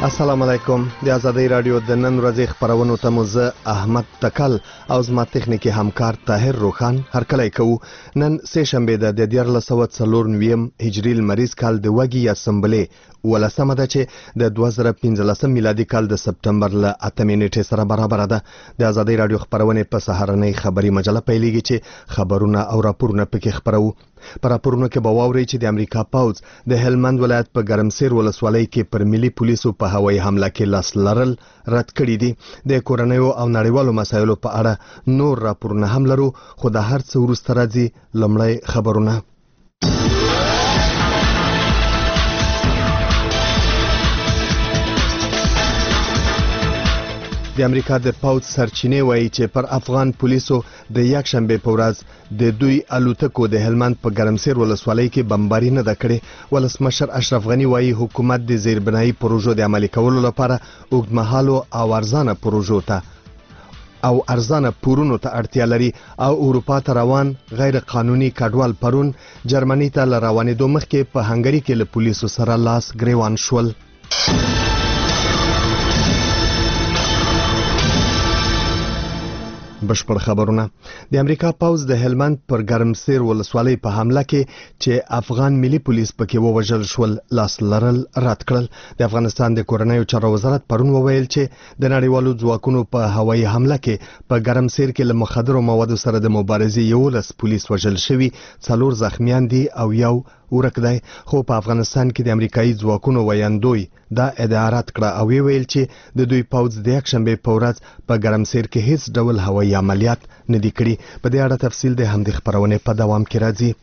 السلام علیکم. د آزادۍ رادیو د نن ورځې خبرونو ته مو زه احمد تکل او زما تخنیکي همکار طاهر روخان هرکلی کوو. نن سه شنبه ده د 1449 هجري لمریز کال د وږي یا سنبلې 18 ده چې د 2015 میلادي کال د سپتمبر له 8 نیټې سره برابر ده. د آزادۍ رادیو خبرونه په سهارنۍ خبري مجله پیلېږي چې خبرونه او راپورونه پکې خبرو. په راپورونو کې به واورئ چې د امریکا پوځ د هلمند ولایت په ګرمسیر ولسوالۍ کې پر ملي پولیسو په هوایي حمله کې لاس لرل رد کړي دي. د کورنیو او نړیوالو مسایلو په اړه نور راپورونه هم لرو، خو د هر څه وروسته راځي لومړی خبرونه. د امریکا د پوځ سرچینې وایي چې پر افغان پولیسو د یکشنبه په ورځ د دوی الوتکو د هلمند په ګرمسیر ولسوالۍ کې بمباري نه ده کړې. ولسمشر اشرف غني وایي حکومت د زیربنایي پروژو د عملي کولو لپاره اوږدمهالو او ارزانه پروژو ته او ارزانه پورونو ته اړتیا لري او اروپا ته روان غیر قانوني کډوال پرون جرمني ته له روانېدو مخکې په هنګري کې له پولیسو سره لاس ګریوان شول. بشپړ خبرونه. د امریکا پوځ د هلمند پر ګرمسیر ولسوالۍ په حمله کې چې افغان ملي پولیس پکې ووژل شول لاس لرل رد کړل. د افغانستان د کورنیو چارو وزارت پرون وویل چې د نړیوالو ځواکونو په هوایي حمله کې په ګرمسیر کې له مخدرو موادو سره د مبارزې 11 پولیس وژل شوي، 4 زخمیان دي او یو ورک دی. خو په افغانستان کې د امریکایي ځواکونو ویاندوی دا ادعا رد کړه او ویل چې د دوی پوځ د یکشنبه په ورځ په ګرمسیر کې هیڅ ډول هوایي عملیات نه دي کړي. په دې اړه تفصیل د همدې خبرونې په دوام کې راځي.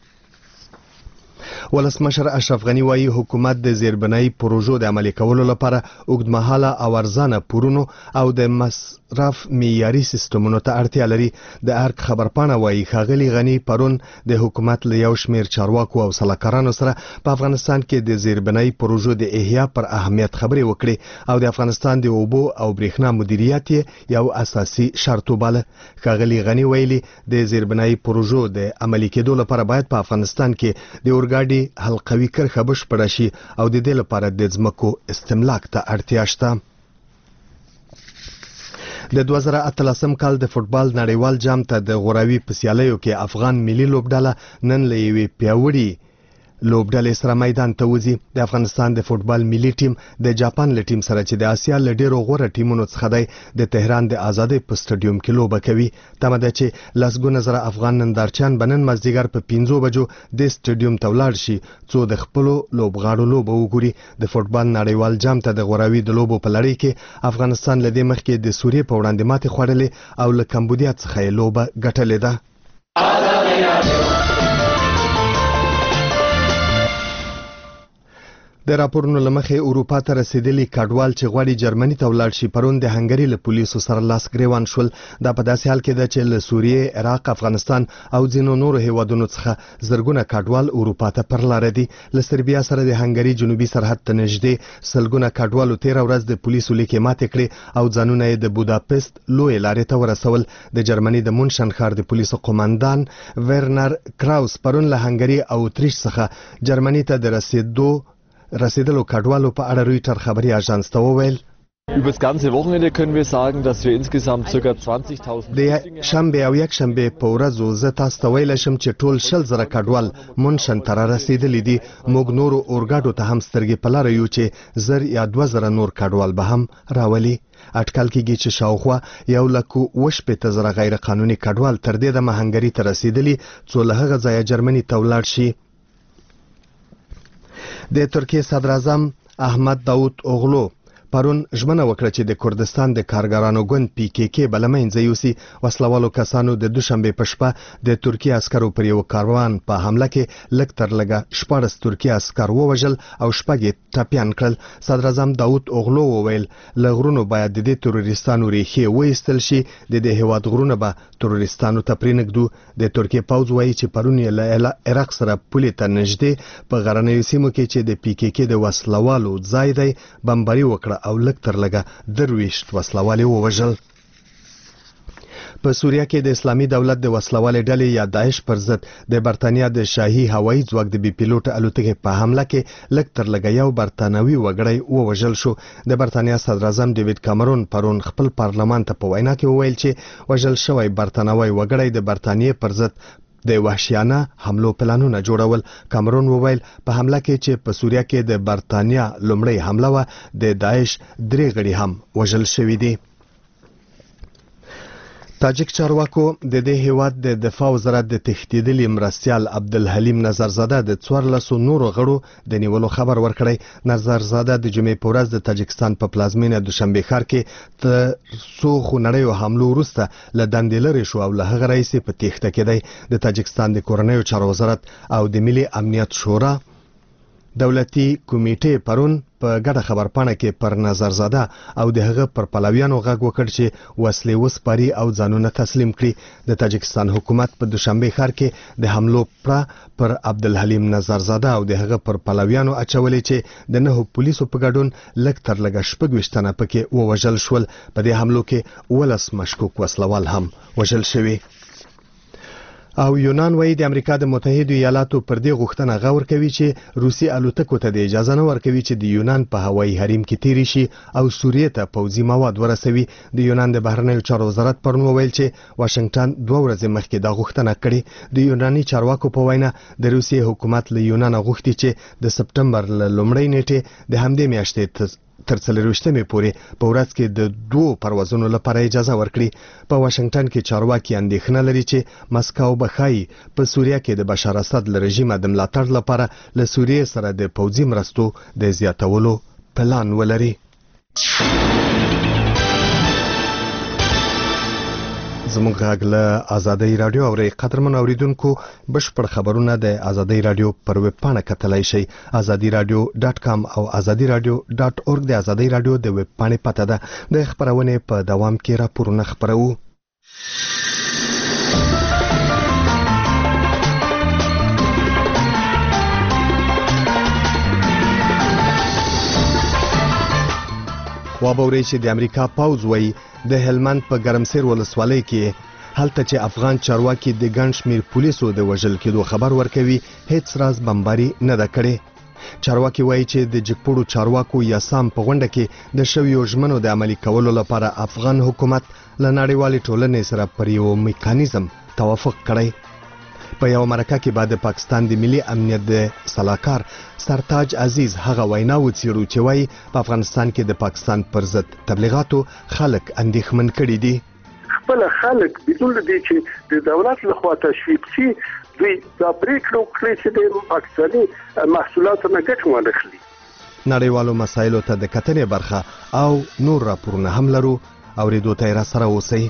ولسمشر اشرف غني وایي حکومت د زیربنایي پروژو د عملي کولو لپاره اوږدمهاله او ارزانه پورونو او د مصرف معیاري سیستمونو ته اړتیا لري. د ارګ خبرپاڼه وایي ښاغلي غني پرون د حکومت له یو شمېر چارواکو او سلاکارانو سره په افغانستان کې د زیربنایي پروژو د احیا پر اهمیت خبرې وکړې او د افغانستان د اوبو او برېښنا مدیریت یو اساسي شرط وباله. ښاغلي غني ویلي د زیربنایي پروژو د عملي کېدو لپاره باید په افغانستان کې د اورګاډي حلقوي کرښه بشپړه شي او د دې لپاره د ځمکو استملاک ته اړتیا شته. د 2018 کال د فوټبال نړیوال جام ته د غوراوي په سیالیو کې افغان ملي لوبډله نن له یوې پیاوړې لوبډلې سره میدان ته وځي. د افغانستان د فوټبال ملي ټیم د جاپان له ټیم سره چې د آسیا له ډیرو غوره ټیمونو څخه دی د تهران د آزادۍ په سټډیوم کې لوبه کوي. تمه ده چې لسګونه زره افغان نندارچیان به نن مازدیګر په 5 بجو د سټډیوم ته ولاړ شي څو د خپلو لوبغاړو لوبه وګوري. د فوټبال نړیوال جام ته د غوراوي د لوبو په لړۍ کې افغانستان له دې مخکې د سوریې په وړاندې ماتې خوړلې او له کمبودیا څخه یې لوبه ګټلې ده. د راپورونو لمخې اروپا ته رسیدلي کډوال چې غواړي جرمني ته ولاړ شي پرون د هنګري له پولیسو سره لاس ګریوان شول. دا په داسې حال کې ده چې له سوریې، عراق، افغانستان او ځینو نورو هیوادونو څخه زرګونه کډوال اروپا ته پر لاره دي. له سربیا سره د هنګري جنوبي سرحد ته نږدې سلګونه کډوالو 13 ورځ د پولیسو لیکې ماتې کړې او ځانونه یې د بوداپست لوی لارې ته ورسول. د جرمني د مونشن ښار د پولیسو قوماندان ورنر کراوس پرون له هنګري او اتریش څخه جرمني ته د رسیدلو کډوالو په اړه رویټر خبري اژانس ته وویل. Über das ganze Wochenende können wir sagen, dass wir insgesamt ca. 20.000 د شنبه او یکشنبه په ورځو زه تاسو ته ویل شم چې ټول 100,000 کډوال مونشن ته رسیدلي دي. موږ نورو اورګاډو ته هم سترګې په لاره یو چې 1000 یا 2000 نور کډوال به هم راولي. اټکل کېږي چې شاوخوا 1,80,000 غیر قانوني کډوال تر دې دمه هنګري ته رسیدلي څو له هغه ځایه جرمني ته ولاړ شي. د ترکیه صدر اعظم احمد داود اوغلو پرون ژمنه وکړه چې د کردستان د کارګرانو ګوند PKK به له منځه یوسي. وسلوالو کسانو د دوشنبې په شپه د ترکیه عسکرو پر یو کاروان په حمله کې لږ تر لږه 14 ترکیه عسکر ووژل او 6 ټپیان کړل. صدر اعظم داود اوغلو وویل له غرونو باید د دې تروریستانو ریښې وایستل شي، د دې هیواد غرونه به تروریستانو ته پرېنږدو. د ترکیه پوځ وایي چې پرون یې له عراق سره پولې ته نږدې په غرنیو سیمو کې چې د PKK د وسلوالو ځای دی بمباري وکړه او لږ تر لږه 23 وسلوال ووژل. په سوریه کې د اسلامي دولت د وسلوالې ډلې یا داعش پر ضد د برتانیا د شاهي هوایي ځواک د بي پیلوټ الوتکې په حمله کې لږ تر لږه یو برتانوي وګړی ووژل شو. د برتانیا صدر اعظم ډیوډ کامرون پرون خپل پارلمان ته په وینا کې وویل چې وژل شوی برتانوي وګړی د برتانیې پر ضد د وحشیانه حملو پلانونه جوړول. کامرون وویل په حمله کې چې په سوریه کې د برتانیا لومړی حمله و د داعش 3 غړي هم وژل شوي دي. تاجک چارواکو د دې هیواد د دفاع وزارت د تښتېدلي مرستیال عبدالحلیم نظرزاده د 14 نورو غړو د نیولو خبر ورکړی. نظرزاده د جمعې په ورځ د تاجکستان په پلازمینه دوشنبه ښار کې تر څو خونړیو حملو وروسته له دندې لرې شو او له هغه راهیسې په تېښته کې دی. د تاجکستان د کورنیو چارو وزارت او د ملي امنیت شورا دولتي کمیټې پرون په ګډه خبرپاڼه کې پر نظرزاده او د هغه پر پلویانو غږ وکړ چې وسلې وسپاري او ځانونه تسلیم کړي. د تاجکستان حکومت په دوشنبه ښار کې د حملو پر عبدالحلیم نظرزاده او د هغه پر پلویانو اچولې چې د 9 پولیسو په ګډون لږ تر لږه 26 تنه پکې ووژل شول. په دې حملو کې 19 مشکوک وسلوال هم وژل شوي. او یونان وایي د امریکا د متحده ایالاتو پر دې غوښتنه غور کوي چې روسي الوتکو ته د اجازه نه ورکوي چې د یونان په هوایي حریم کې تیری شي او سوریې ته پوځي مواد ورسوي. د یونان د بهرنیو چارو وزارت پرون وویل چې واشنگټن 2 ورځې مخکې دا غوښتنه کړې. د یوناني چارواکو په وینا د روسي حکومت له یونان غوښتي چې د سپټمبر له لومړۍ نیټې د همدې میاشتې تر 24مې پورې په ورځ کې د 2 پروازونو لپاره اجازه ورکړي. په واشنگټن کې چارواکي اندېښنه لري چې مسکو به ښایي په سوریه کې د بشار اسد له رژیم د ملاتړ لپاره له سوریې سره د پوځي مرستو د زیاتولو پلان ولري. زموږ غږ له آزادۍ رادیو او قدرمن اوریدونکو بشپړ خبرونه د آزادۍ رادیو پر ویب پاڼه کتلای شئ. azadiradio.com او azadiradio.org د آزادۍ رادیو د ویب پاڼې پته ده. د خبرونې په دوام کې راپورونه خبرو. وابوري چې د امریکا پوځ وایي د هلمند په ګرمسیر ولسوالۍ کې هلته چې افغان چارواکي د ګڼ شمېر پولیسو د وژل کېدو خبر ورکوي هیڅ راز بمباري نه ده کړې. چارواکي وایي چې د جګپوړو چارواکو یاسام په غونډه کې د شویو ژمنو د عملي کولو لپاره افغان حکومت له نړیوالې ټولنې سره پر یو میکانیزم توافق کړی. په یو مرکه کې بعد د پاکستان د ملي امنیت د سلاکار سرتاج عزیز هغه وینا وڅېړو چې وایي په افغانستان کې د پاکستان پر ضد تبلیغاتو خلک اندېښمن کړي دي. خپل خلک بدون دې چې د دولت لخوا تشویق شي دوی دا پریکړه وکړي چې د پاکستاني محصولاتو نه ګټه واخلي. نړیوالو مسایلو ته د کتنې برخه او نور راپورونه هم لرو. اوریدو ته را سره اوسئ.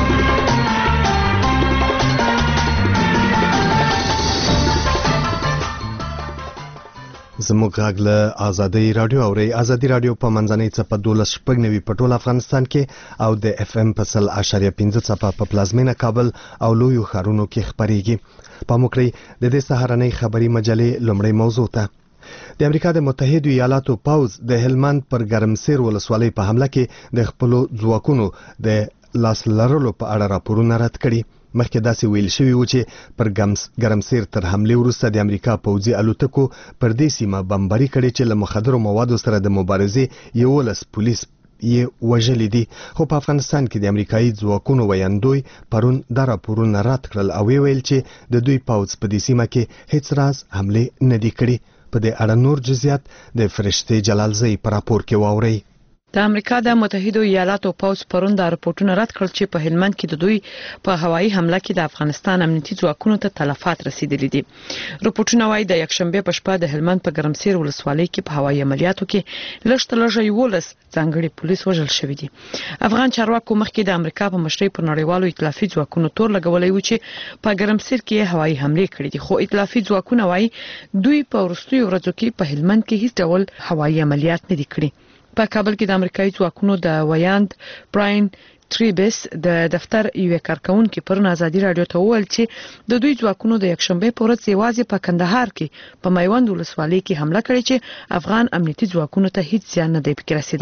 زموږ غږ له آزادۍ رادیو اوري. آزادۍ رادیو په منځنۍ څپه 12.9 په ټول افغانستان کې او د FM په 100.5 څپه په پلازمینه کابل او لویو ښارونو کې خبريږي. په موکړی د دې سهارنۍ خبري مجلې لومړی موضوع ته د امریکا د متحده ایالاتو پوځ د هلمند پر ګرمسیر ولسوالۍ په حمله کې د خپل ځواکونو د لاس لرلو په اړه راپورونه رد کړي. مخکې داسې ویل شوي و چې پر ګرمسیر تر حملې وروسته د امریکا پوځي الوتکو پر دې سیمه بمباري کړې چې له مخدرو موادو سره د مبارزې 11 پولیس یې وژلي دي. خو په افغانستان کې د امریکایي ځواکونو ویاندوی پرون دا راپورونه رد کړل او ویل چې د دوی پوځ په دې سیمه کې هیڅ راز حملې نه دي کړي. په دې اړه نور جزئیات د فرشتې جلالزی په راپور کې واورئ. د امریکا د متحده ایالاتو پوځ پرون دا راپورټونه رد کړل چې په هلمند کې د دوی په هوایي حمله کې د افغانستان امنیتي ځواکونو ته تلفات رسیدلي دي. راپورټونه وايي د یکشنبه په شپه د هلمند په ګرمسیر ولسوالۍ کې په هوایي عملیاتو کې لږ 11 ځانګړي پولیس وژل شوي دي. افغان چارواکو مخکې د امریکا په مشرۍ پر نړیوالو ائتلافي ځواکونو تور لګولای و چې په ګرمسیر کې هوایي حمله کړې دي. خو ائتلافي ځواکونه وايي دوی په وروستیو ورځو کې په هلمند کې هیڅ ډول هوایي عملیات نه دي کړي. په کابل کې د امریکایي ځواکونو د ویاند براین تریبس د دفتر یو کارکونکو پر آزادي رادیو ته وویل چې د دوی ځواکونو د یکشنبه په ورځ یوازې په کندهار کې په میوند ولسوالۍ کې حمله کړې چې افغان امنیتي ځواکونو ته هیڅ زیان نه دی پکې رسیدلی.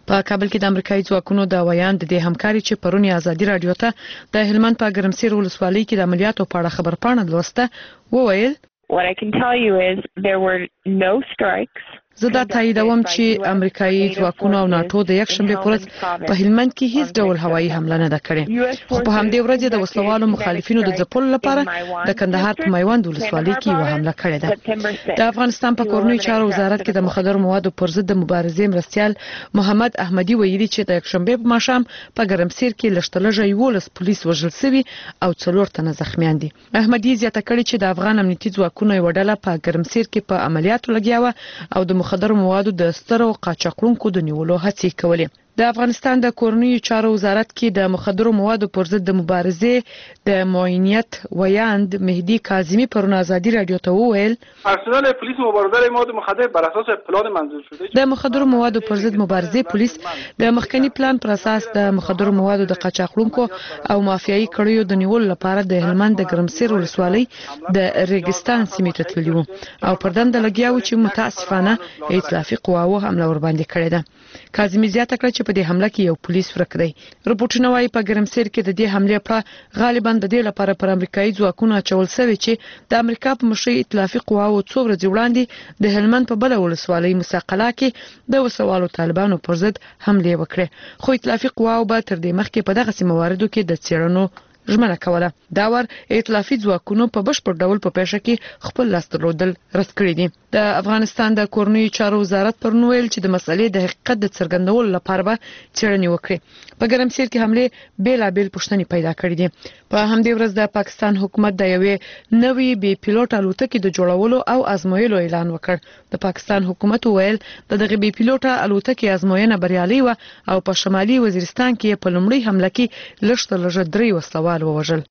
په کابل کې د امریکایي ځواکونو د ویان د دې همکاري چې پرونی ازادي رادیو ته د هلمند په ګرمسیر ولسوالۍ کې د عملیاتو په اړه خبرپاڼه لوسته وویل What I can tell you is there were no strikes. زه دا تاییدوم چې امریکایي ځواکونو او ناتو د یکشنبه پر ورځ په هلمند کې هیڅ ډول هوایي حمله نه ده کړې خو په همدې ورځ د وسلوالو مخالفینو د ځپلو لپاره د کندهار په میوند ولسوالۍ کې یو حمله کړې ده د افغانستان په کورنۍ چارو وزارت کې د مخدر موادو پر ضد د مبارزې مرستيال محمد احمدي ویلي چې د یکشنبه په ماښام په ګرمسیر کې لشتلجه 11 پولیس وژل شوي او 4 تنه زخمیان دي احمدي زیاته کړې چې د افغان امنیتي ځواکونو یو ډله په ګرمسیر کې په عملیاتو لګیا او د مخدر موادو د سترو قاچاقونکو د نیولو هڅې کولې د افغانستان د کورنۍ چارو وزارت کې د مخدر موادو پر ضد د مبارزې د معاونیت ویاند مهدی کاظمی پر ازادي رادیو ته وویل ارسنال پلیس مبارزه مواد مخدر بر اساس پلان منظور شده د مخدر موادو پر ضد مبارزې پلیس د مخکنی پلان پر اساس د مخدر موادو د قاچاقونکو او مافیایي کړیو د نیولو لپاره د هلمند د ګرمسیر ولسوالۍ د ریګستان سیمې ته تللی وو او پر دند لګیاو چې متاسفانه ائتلافي قواوو حمله ور باندې کړې ده کاظمی زیاته کړه چې په دې حمله کې یو پولیس ورک دی رپورټونه وايي په ګرمسیر کې د دې حمله په غالبا د دې لپاره پر امریکایي ځواکونو اچول شوی چې د امریکا په مشرۍ ائتلافي قواوو څو ورځې وړاندې د هلمند په بل ولسوالۍ مساقله کې د وسوالو طالبانو پر ضد حمله وکړه خو ائتلافي قواوو به تر دې مخکې په دغه مواردو کې د څېړنو ژمنه کوله دا ور ائتلافي ځواکونو په بشپړ ډول په پېښه کې خپل لاس درلودل رد کړی دي د افغانستان د کورنۍ چارو وزارت پر نوویل چې د مسلې د حقیقت د څرګندولو لپاره به څېړنې وکړي په ګرمسیر کې حمله بیلابل پوښتنې پیدا کړې دي په همدې ورځ د پاکستان حکومت د یوې نوې بي پیلوټ الوتکې د جوړولو او ازمویلو اعلان وکړ د پاکستان حکومت ویل دغه بي پیلوټ الوتکې ازموینه بریالي و او په شمالي وزیرستان کې په لومړي حمله کې لږ 3 وسلوال ووژل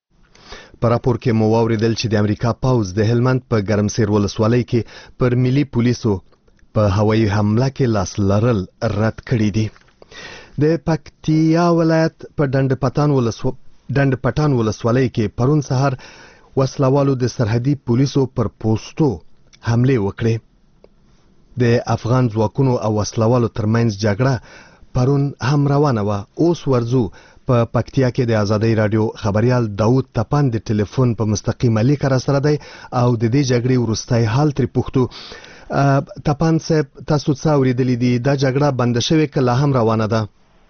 په راپور کې مو واوریدل چې د امریکا پاوز د هلمند په ګرمسیر ولسوالۍ کې پر ملي پولیسو په هوایي حمله کې لاس لرل رد کړی دي د پکتیا ولایت په ډنډ پټان ولسوالۍ کې پرون سهار وسلوالو د سرحدي پولیسو پر پوسټو حمله وکړه د افغان ځواکونو او وسلوالو ترمنځ جګړه پرون هم روانه و اوس ورزو په پکتیا کې د ازادي رادیو خبريال داوود تپان د ټلیفون په مستقیمه لیک را سره دی او د دې جګړې ورستای حال تر پوښتو تپان صاحب تاسو څه اوریدلې دي دا جګړه بند شوې کله هم روانه ده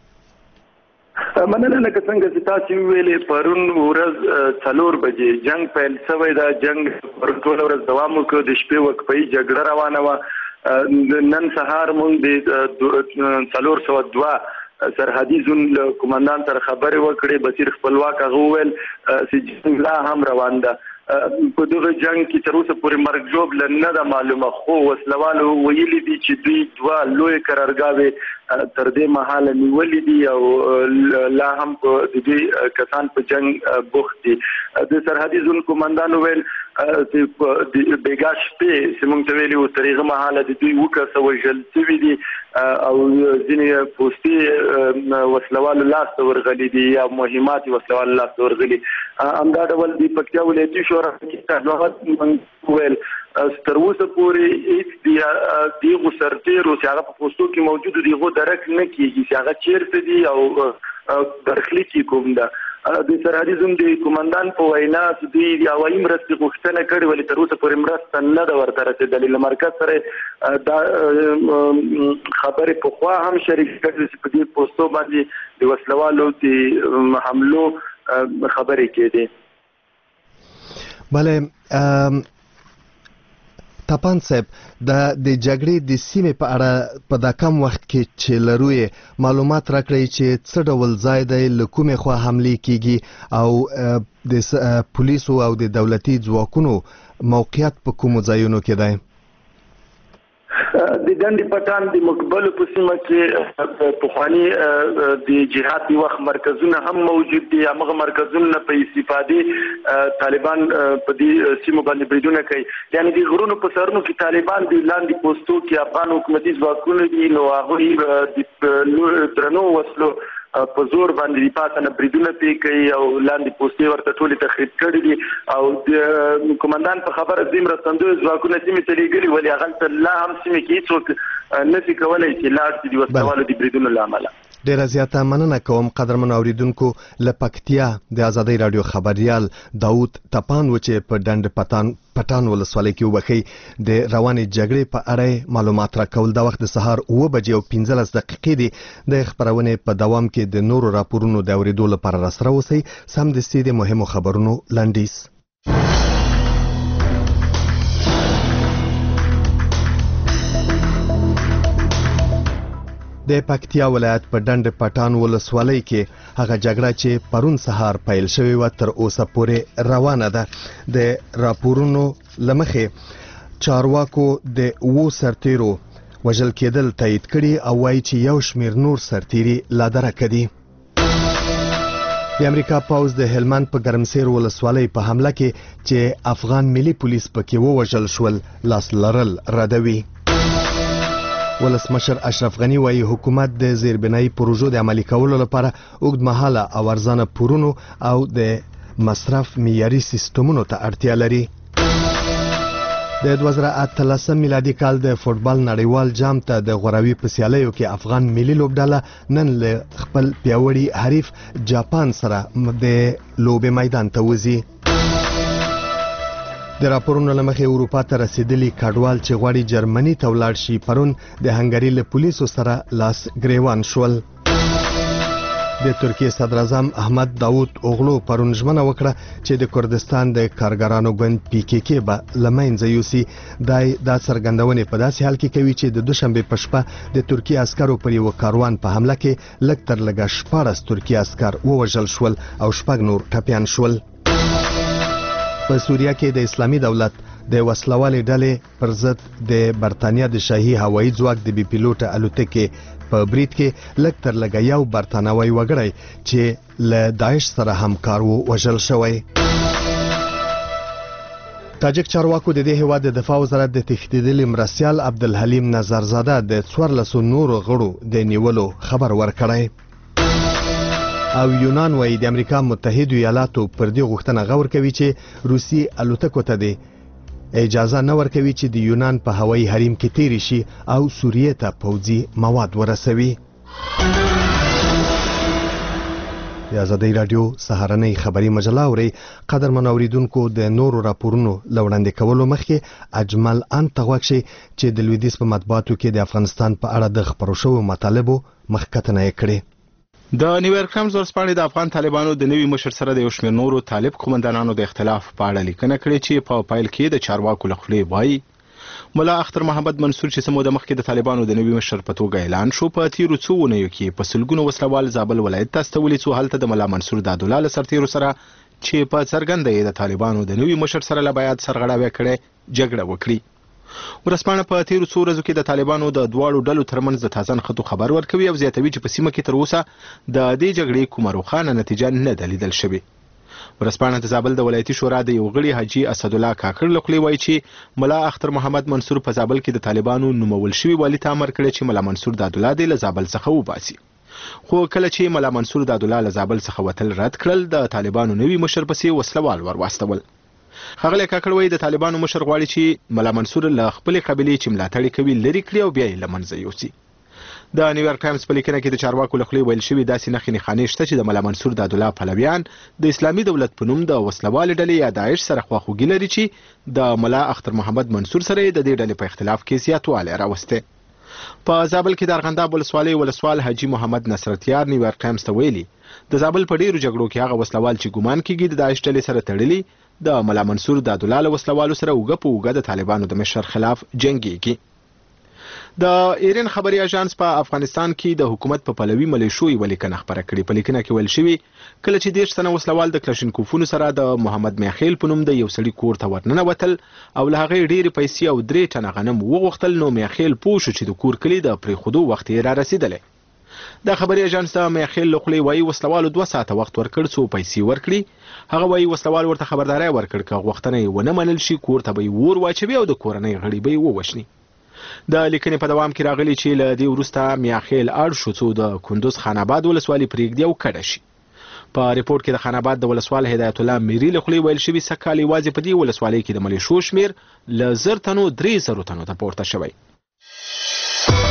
مننه لکه څنګه چې تاسو ویلې پرون ورځ 4 بجې جنگ پیل شوی دا جنگ پر ټول ورځ دوام وکړ د شپې وقفې جګړه روانه و نن سهار مونږ د 402 سرحدي زون کمانډان سره خبرې وکړې بصیر خپلواک غوول چې جنگ لا هم روان ده په دغه جنگ کې تر اوسه پورې مرګ جوړ لنه ده معلومه خو وسلوالو ویلي دي چې دوی 2 لوی قرارګاوې تر دې مهاله نیولې دي او لا هم د دې کسان په جنگ بوخت دي د سرحدي زون کمانډان ویل چې بیګاش په سیمونږ ته ویلي او ترغه مهاله د دوی وکړه وژل شوی دي او ځینې پوسټي وسلوالو لاس ورغلي دي یا مهمات وسلوالو لاس ورغلي همدا ډول د پکتیا ولایتي شورا کې نوښت ویل ستروسه پورې هیڅ دی غسرتیر او هغه په پوسټو کې موجود دي غو درک نه کیږي چې هغه چیرته دي او برخلی کې کوم ده د سرحدي زون د کمانډان په وینا چې د هوایي مرستې غوښتنه کړې ولې تر اوسه پورې مرسته نه ده ورته رسېدلې له مرکز سره دا خبرې په خوا هم شریک کړي چې په دې پوسټو باندې د وسلوالو د حملو خبرې کېدې بله تپان صاحب د جګړې د سیمې په اړه په دا کم وخت کې چې لروي معلومات راکړي چې څه ډول ځای دی لکومه خو حمله کیږي او د پولیسو او د دولتي ځواکونو موقعیت په کوم ځایونو کې دی د ډنډ پټان د مقبل په سیمه کې په خواني د جهاد دی وخت مرکزونه هم موجود دي هغه مرکزونه په استفاده طالبان په دې سیمه باندې بریدونه کوي یعنی د غرونو په سرونو کې طالبان د لاندې پوسټو کې افغان حکومتي ځواکونه دي نو هغه د درنو وسلو په زور باندې پاتنه بریدونه کوي او لاندې پوسټي ورته ټولې تخریب کړي دي او د کمانډان په خبره زموږ رسندوی ځواکونه سیمې ته لېږلي ولې هغه لا هم سیمې کې هیڅ نشي کولای چې لاړ شي د وسلوالو د بریدونو له امله. ډیره زیاته مننه کوم قدرمن اوریدونکو. له پکتیا د ازادۍ رادیو خبريال داوود تپان و چې په ډنډ پټان ولسوالۍ کې وبخي د روانې جګړې په اړه معلومات راکول. د وخت د سهار 9:15 دقیقې دی. د خبرونه په دوام کې د نورو راپورونو د اوریدو لپاره راسره اوسئ. سم د سید مهمو خبرونو لنډیز. د پکتیا ولایت په ډنډ پټان ولسوالۍ کې هغه جګړه چې پرون سهار پیل شوې و تر اوسه پورې روانه ده. د راپورونو لمخې چارواکو د 9 سرتیرو وژل کېدل تایید کړي او وایي چې یو شمیر نور سرتیري لا درکه دي. د امریکا پوځ د هلمند په ګرمسیر ولسوالۍ په حمله کې چې افغان ملي پولیس پکې ووژل شول لاس لرل ردوي. ولسمشر اشرف غنی وايي حکومت د زیربنایي پروژو د عملي کولو لپاره اوږدمهاله او ارزانه پورونو او د مصرف معیاري سیستمونو ته اړتیا لري. د 2018 میلادي کال د فوټبال نړیوال جام ته د غوراوي په سیالیو کې افغان ملي لوبډله نن له خپل پیاوړي حریف جاپان سره د لوبې میدان ته وځي. د راپورونو لمخې اروپا ته رسیدلي کډوال چې غواړي جرمني ته ولاړ شي پرون د هنګري له پولیسو سره لاس ګریوان شول. د ترکیې صدر اعظم احمد داوود اوغلو پرون ژمنه وکړه چې د کردستان د کارګرانو ګوند PKK به له منځه یوسي. دا څرګندونې په داسې حال کې کوي چې د دوشنبې په شپه د ترکیې عسکرو پر یو کاروان په حمله کې لږ تر لږه 14 ترکیې عسکر ووژل شول او 6 نور ټپیان شول. په سوریه کې د اسلامي دولت د وسلوالې ډلې پر ضد د برتانیا د شاهي هوایي ځواک د بي پیلوټ الوتکې په برید کې لږ تر لږه یو برتانوي وګړی چې له داعش سره همکار و وژل شوی. تاجک چارواکو د دې هیواد د دفاع وزارت د تښتېدلي مرستیال عبدالحلیم نظرزاده د 14 نورو غړو د نیولو خبر ورکړی. او یونان وایي د امریکا متحده ایالاتو پر دې غوښتنه غور کوي چې روسي الوتکو ته د اجازه نه ورکوي چې د یونان په هوایي حریم کې تیری شي او سوریې ته پوځي مواد ورسوي. د ازادۍ رادیو سهارنۍ خبري مجله اوري. قدرمن اوریدونکو د نورو راپورونو لوړاندې کولو مخکې اجمل انت غوښ شي چې د لویدیځ په مطبوعاتو کې د افغانستان په اړه د خبرو شوو مطالبو مخکتنه کړي. د نیویارک ټایمز ورځپاڼې د افغان طالبانو د نوي مشر سره د یو شمېر نورو طالب قومندانانو د اختلاف په اړه لیکنه کړې چې په پیل کې د چارواکو له خولې وایي ملا اختر محمد منصور چې سمو د مخکې د طالبانو د نوي مشر په توګه اعلان شو په تیرو څو اونیو کې په سلګونو وسلوال زابل ولایت ته استولي څو هلته د ملا منصور دادوله له سرتیرو سره چې په څرګنده یې د طالبانو د نوي مشر سره له بیعت سرغړاوی کړې جګړه وکړي. ورځپاڼه په تیرو څو ورځو کې د طالبانو د دواړو ډلو ترمنځ د تازه نښتو خبر ورکوي او زیاتوي چې په سیمه کې تر اوسه د دې جګړې کومه روښانه نتیجه نه ده لیدل شوې. ورځپاڼه د زابل د ولایتي شورا د یو غړي حاجي اسدالله کاکړ له خولې وایي چې ملا اختر محمد منصور په زابل کې د طالبانو نومول شوي والي ته امر کړی چې ملا منصور دادوله دې له زابل څخه وباسي. خو کله چې ملا منصور دادوله له زابل څخه وتل رد کړل د طالبانو نوي مشر پسې وسلوال ور واستول. ښاغلی کاکړ وایي د طالبانو مشر غواړي چې ملا منصور له خپلې قبیلې چې ملاتړ کوي لرې کړي او بیا یې له منځه یوسي. د نیویارک ټایمز په لیکنه کې د چارواکو له خولې ویل شوي داسې نښې نښانې شته چې د ملا منصور دادوله پلویان د اسلامي دولت په نوم د وسلوالې ډلې یا داعش سره خواخوږي لري چې د ملا اختر محمد منصور سره د دې ډلې په اختلاف کې زیاتوالی راوستی. په زابل کې د ارغنداب ولسوالۍ ولسوال حاجي محمد نصرتیار نیویارک ټایمز ته ویلي د زابل په ډیرو جګړو کې هغه وسلوال چې ګمان کېږي د داعش ډلې سره تړلي د ملا منصور دادوله له وسلوالو سره اوږه په اوږه د طالبانو د مشر خلاف جنګېږي. د ایران خبري اژانس په افغانستان کې د حکومت په پلوي ملیشو یې لیکنه خپره کړې. په لیکنه کې ویل شوي کله چې 10 تنه وسلوال د کلاشینکوفونو سره د محمد میخیل په نوم د یو سړي کور ته ورننوتل او له هغې ډېرې پیسې او 3 ټنه غنم وغوښتل نو میخیل پوه شو چې د کور کلي د پرېښودو وخت یې را رسېدلی. د خبري اژانس د میخیل له خولې وایي وسلوالو 2 ساعته وخت ورکړ څو پیسې ورکړي. هغه وایي وسلوال ورته خبرداری ورکړ که غوښتنه یې ونه منل شي کور ته به یې اور واچوي او د کورنۍ غړي به یې ووژني. د لیکنې په دوام کې راغلي چې له دې وروسته میاخیل اړ شو څو د کندوز خان آباد ولسوالي پرېږدي او کډه شي. په ریپورت کې د خان آباد د ولسوال هدایت الله میری له خولې ویل شوي سږ کال یوازې په دې ولسوالۍ کې د ملیشو شمېر له 1000 تنو 3000 تنو ته پورته شوی.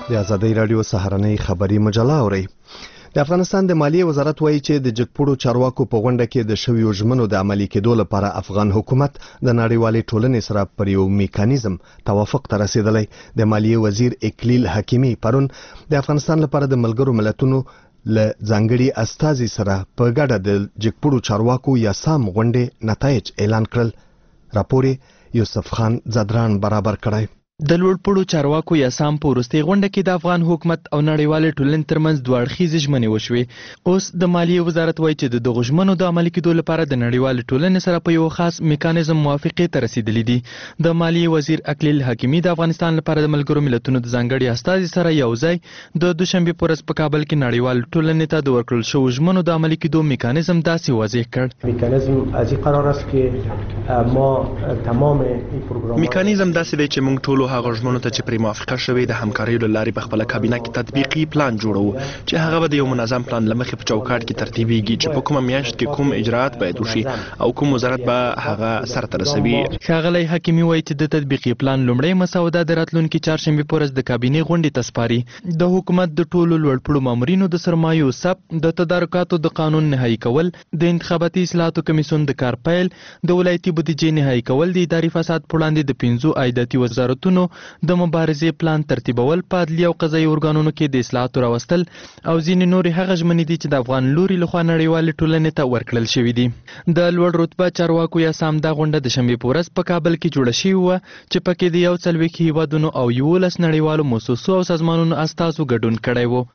د ازادۍ رادیو سهارنۍ خبري مجله اورئ. د افغانستان د مالیې وزارت وایي چې د جګپوړو چارواکو په غونډه کې د شویو ژمنو د عملي کېدو لپاره افغان حکومت د نړیوالې ټولنې سره پر یو میکانیزم توافق ته رسیدلی. د مالیې وزیر اکلیل حکیمي پرون د افغانستان لپاره د ملګرو ملتونو له ځانګړي استازي سره په ګډه د جګپوړو چارواکو یا سام غونډې نتایج اعلان کړل. راپور یوسف خان زدران برابر کړی. د لوړپوړو چارواکو یا سام په وروستۍ غونډه کې د افغان حکومت او نړیوالې ټولنې ترمنځ دوه اړخیزې ژمنې وشوې. اوس د مالیې وزارت وایي چې د دغو ژمنو د عملي کېدو لپاره د نړیوالې ټولنې سره په یو خاص میکانیزم موافقې ته رسیدلي دي. د مالیې وزیر اکلیل حکیمي د افغانستان لپاره د ملګرو ملتونو د ځانګړي استازي سره یو ځای د دوشنبه په ورځ په کابل کې نړیوالې ټولنې ته د ورکړل شویو ژمنو د عملي کېدو میکانیزم داسې واضح کړ. میکانیزم از این قرار است که ما تمام این پروګرام میکانیزم داسې دی چې موږ ټول هغه ژمنو ته چې پرې موافقه شوې د همکارۍ له لارې په خپله کابینه کې تطبیقي پلان جوړو چې هغه به د یو منظم پلان له مخې په چوکاټ کې ترتیبیږي چې په کومه میاشت کې کوم اجراات باید وشي او کوم وزارت به هغه سرته رسوي. ښاغلی حکیمي وایي چې د تطبیقي پلان لومړی مسوده د راتلونکي چهارشنبې په ورځ د کابینې غونډې ته سپاري. د حکومت د ټولو لوړپوړو مامورینو د سرمایو ثبت، د تدارکاتو د قانون نهایي کول، د انتخاباتي اصلاحاتو کمیسیون د کار پیل، د ولایتي بودیجې نهایي کول، د اداري فساد په وړاندې د 5 عایداتي وزارتونو د مبارزې پلان ترتیبول، په عدلي او قضایي ارګانونو کې د اصلاحاتو راوستل او ځینې نورې هغه ژمنې دي چې د افغان لوري لخوا نړیوالې ټولنې ته ورکړل شوي دي. د لوړ رتبه چارواکو یا سام دا غونډه د شنبې په ورځ په کابل کې جوړه شوې وه چې پکې د 40 هیوادونو او 11 نړیوالو مؤسسو او سازمانونو استازو ګډون کړی و.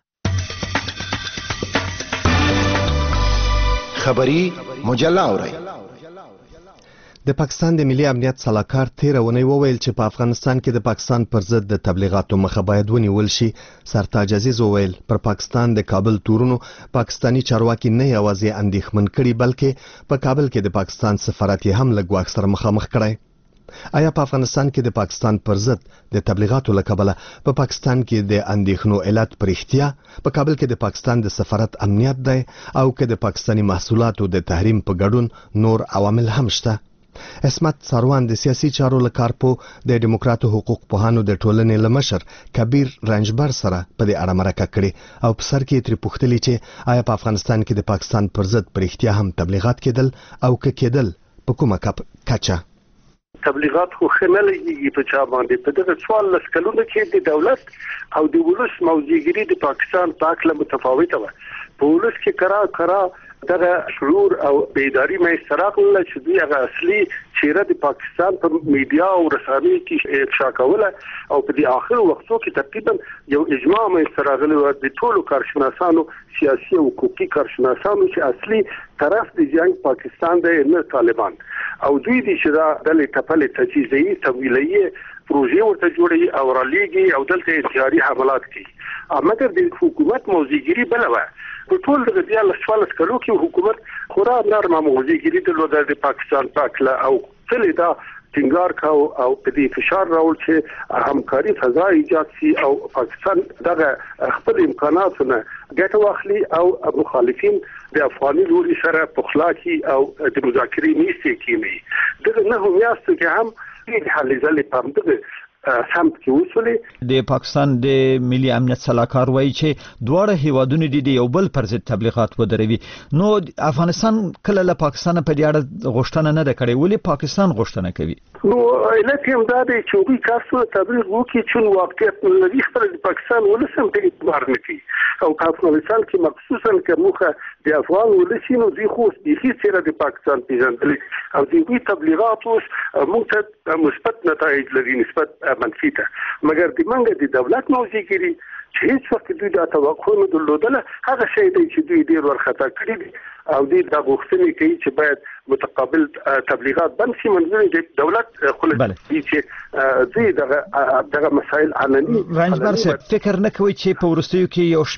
خبري مجله اورئ. د پاکستان د ملي امنیت سلاکار تیره ونی وویل چې په افغانستان کې د پاکستان پر ضد د تبلیغاتو مخه باید ونیول شي. سرتاج عزیز وویل پر پاکستان د کابل تورونو پاکستانی چارواکي نه یوازې اندېښمن کړي بلکې په کابل کې د پاکستان سفارت یې هم له ګواښ سره مخامخ کړی. آیا په افغانستان کې د پاکستان پر ضد د تبلیغاتو له کبله په پاکستان کې د اندېښنو علت پر احتیا په کابل کې د پاکستان د سفارت امنیت دی او که د پاکستانی محصولاتو د تحریم په ګډون نور عوامل هم شته؟ اسمت ساروان د سیاسي چارو له کارپو د ډیموکراتو حقوق پوهانو د ټولنې له مشر کبیر رنجبر سره په دې اړه مرکه کړې او په سر کې ترې پوښتلي چې آیا په افغانستان کې د پاکستان پر ضد پر احتیا هم تبلیغات کېدل او که کېدل په کومه کچه؟ تبلیغات خو ښه نه لګېږي په چا باندې. په دغه 14 کلونو کې د دولت او د ولس موضوعګري د پاکستان په اړه متفاوته وه. په ولس کې کرا دغه شعور او بیداری مې سراغله چې دوی هغه اصلي چیرې د پاکستان په میډیا او رسنیو کې افشا کوله او په دې اخر وختو کې تقریبا یو اجماع مې سراغله د ټولو کارشناسانو سیاسي او حقوقي کارشناسانو چې اصلي طرف د جنگ پاکستان د نه طالبان او دوی د شدا د ټپلې تجهیزي طویلي پروژې ورته جوړي او رالیږي او دلته انتحاري حملات کوي. مګر د حکومت موضوعګري بلوه په ټول د 14 کلو کې حکومت خورا نرمه موضوعګري درلوده د پاکستان پاکله او تل دا ټینګار کاو او په دې فشار راول چې همکاري فضا ایجاد شي او پاکستان دغه خپل امکاناتونه ګټه واخلي او مخالفین د افغاني لوري سره په خلاقي او د مذاکرې نیستي کیږي. دغه نه میاست کې هم د حل ځلې په دغه سمت کې وصولې. د پاکستان د ملي امنیت سلاکار وایي چې دواړه هیوادونو د یو بل پر ضد تبلیغات ودروي. نو افغانستان کله له پاکستان په دې اړه غوښتنه نه ده کړې، ولې پاکستان غوښتنه کوي؟ نو علت هم دا دی چې دوی تاسو تبلیغ وکړي چې واقعیت لري خپل د پاکستان ولسم په اعتبار نه کوي او په افغانستان کې مخصوصا کومه د افغان ولسینو دوی خو د هیڅ د پاکستان پیژندل او دوی تبلیغات اوس موږ ته مثبت نتایج لري نسبت منفي ته. مګر د منګه د دولت موضوعګري چې هیڅ وخت دوی دا توقع نه درلودله هغه شی دی چې دوی ډیر ورخطا کړی دي او دوی دا غوښتنې کوي چې باید متقابل تبلیغات بند شي. منظور د دولت خلک دي چې دوی دغه مسایل علني رنجبر صاحب فکر نه کوي چې په وروستیو کې یو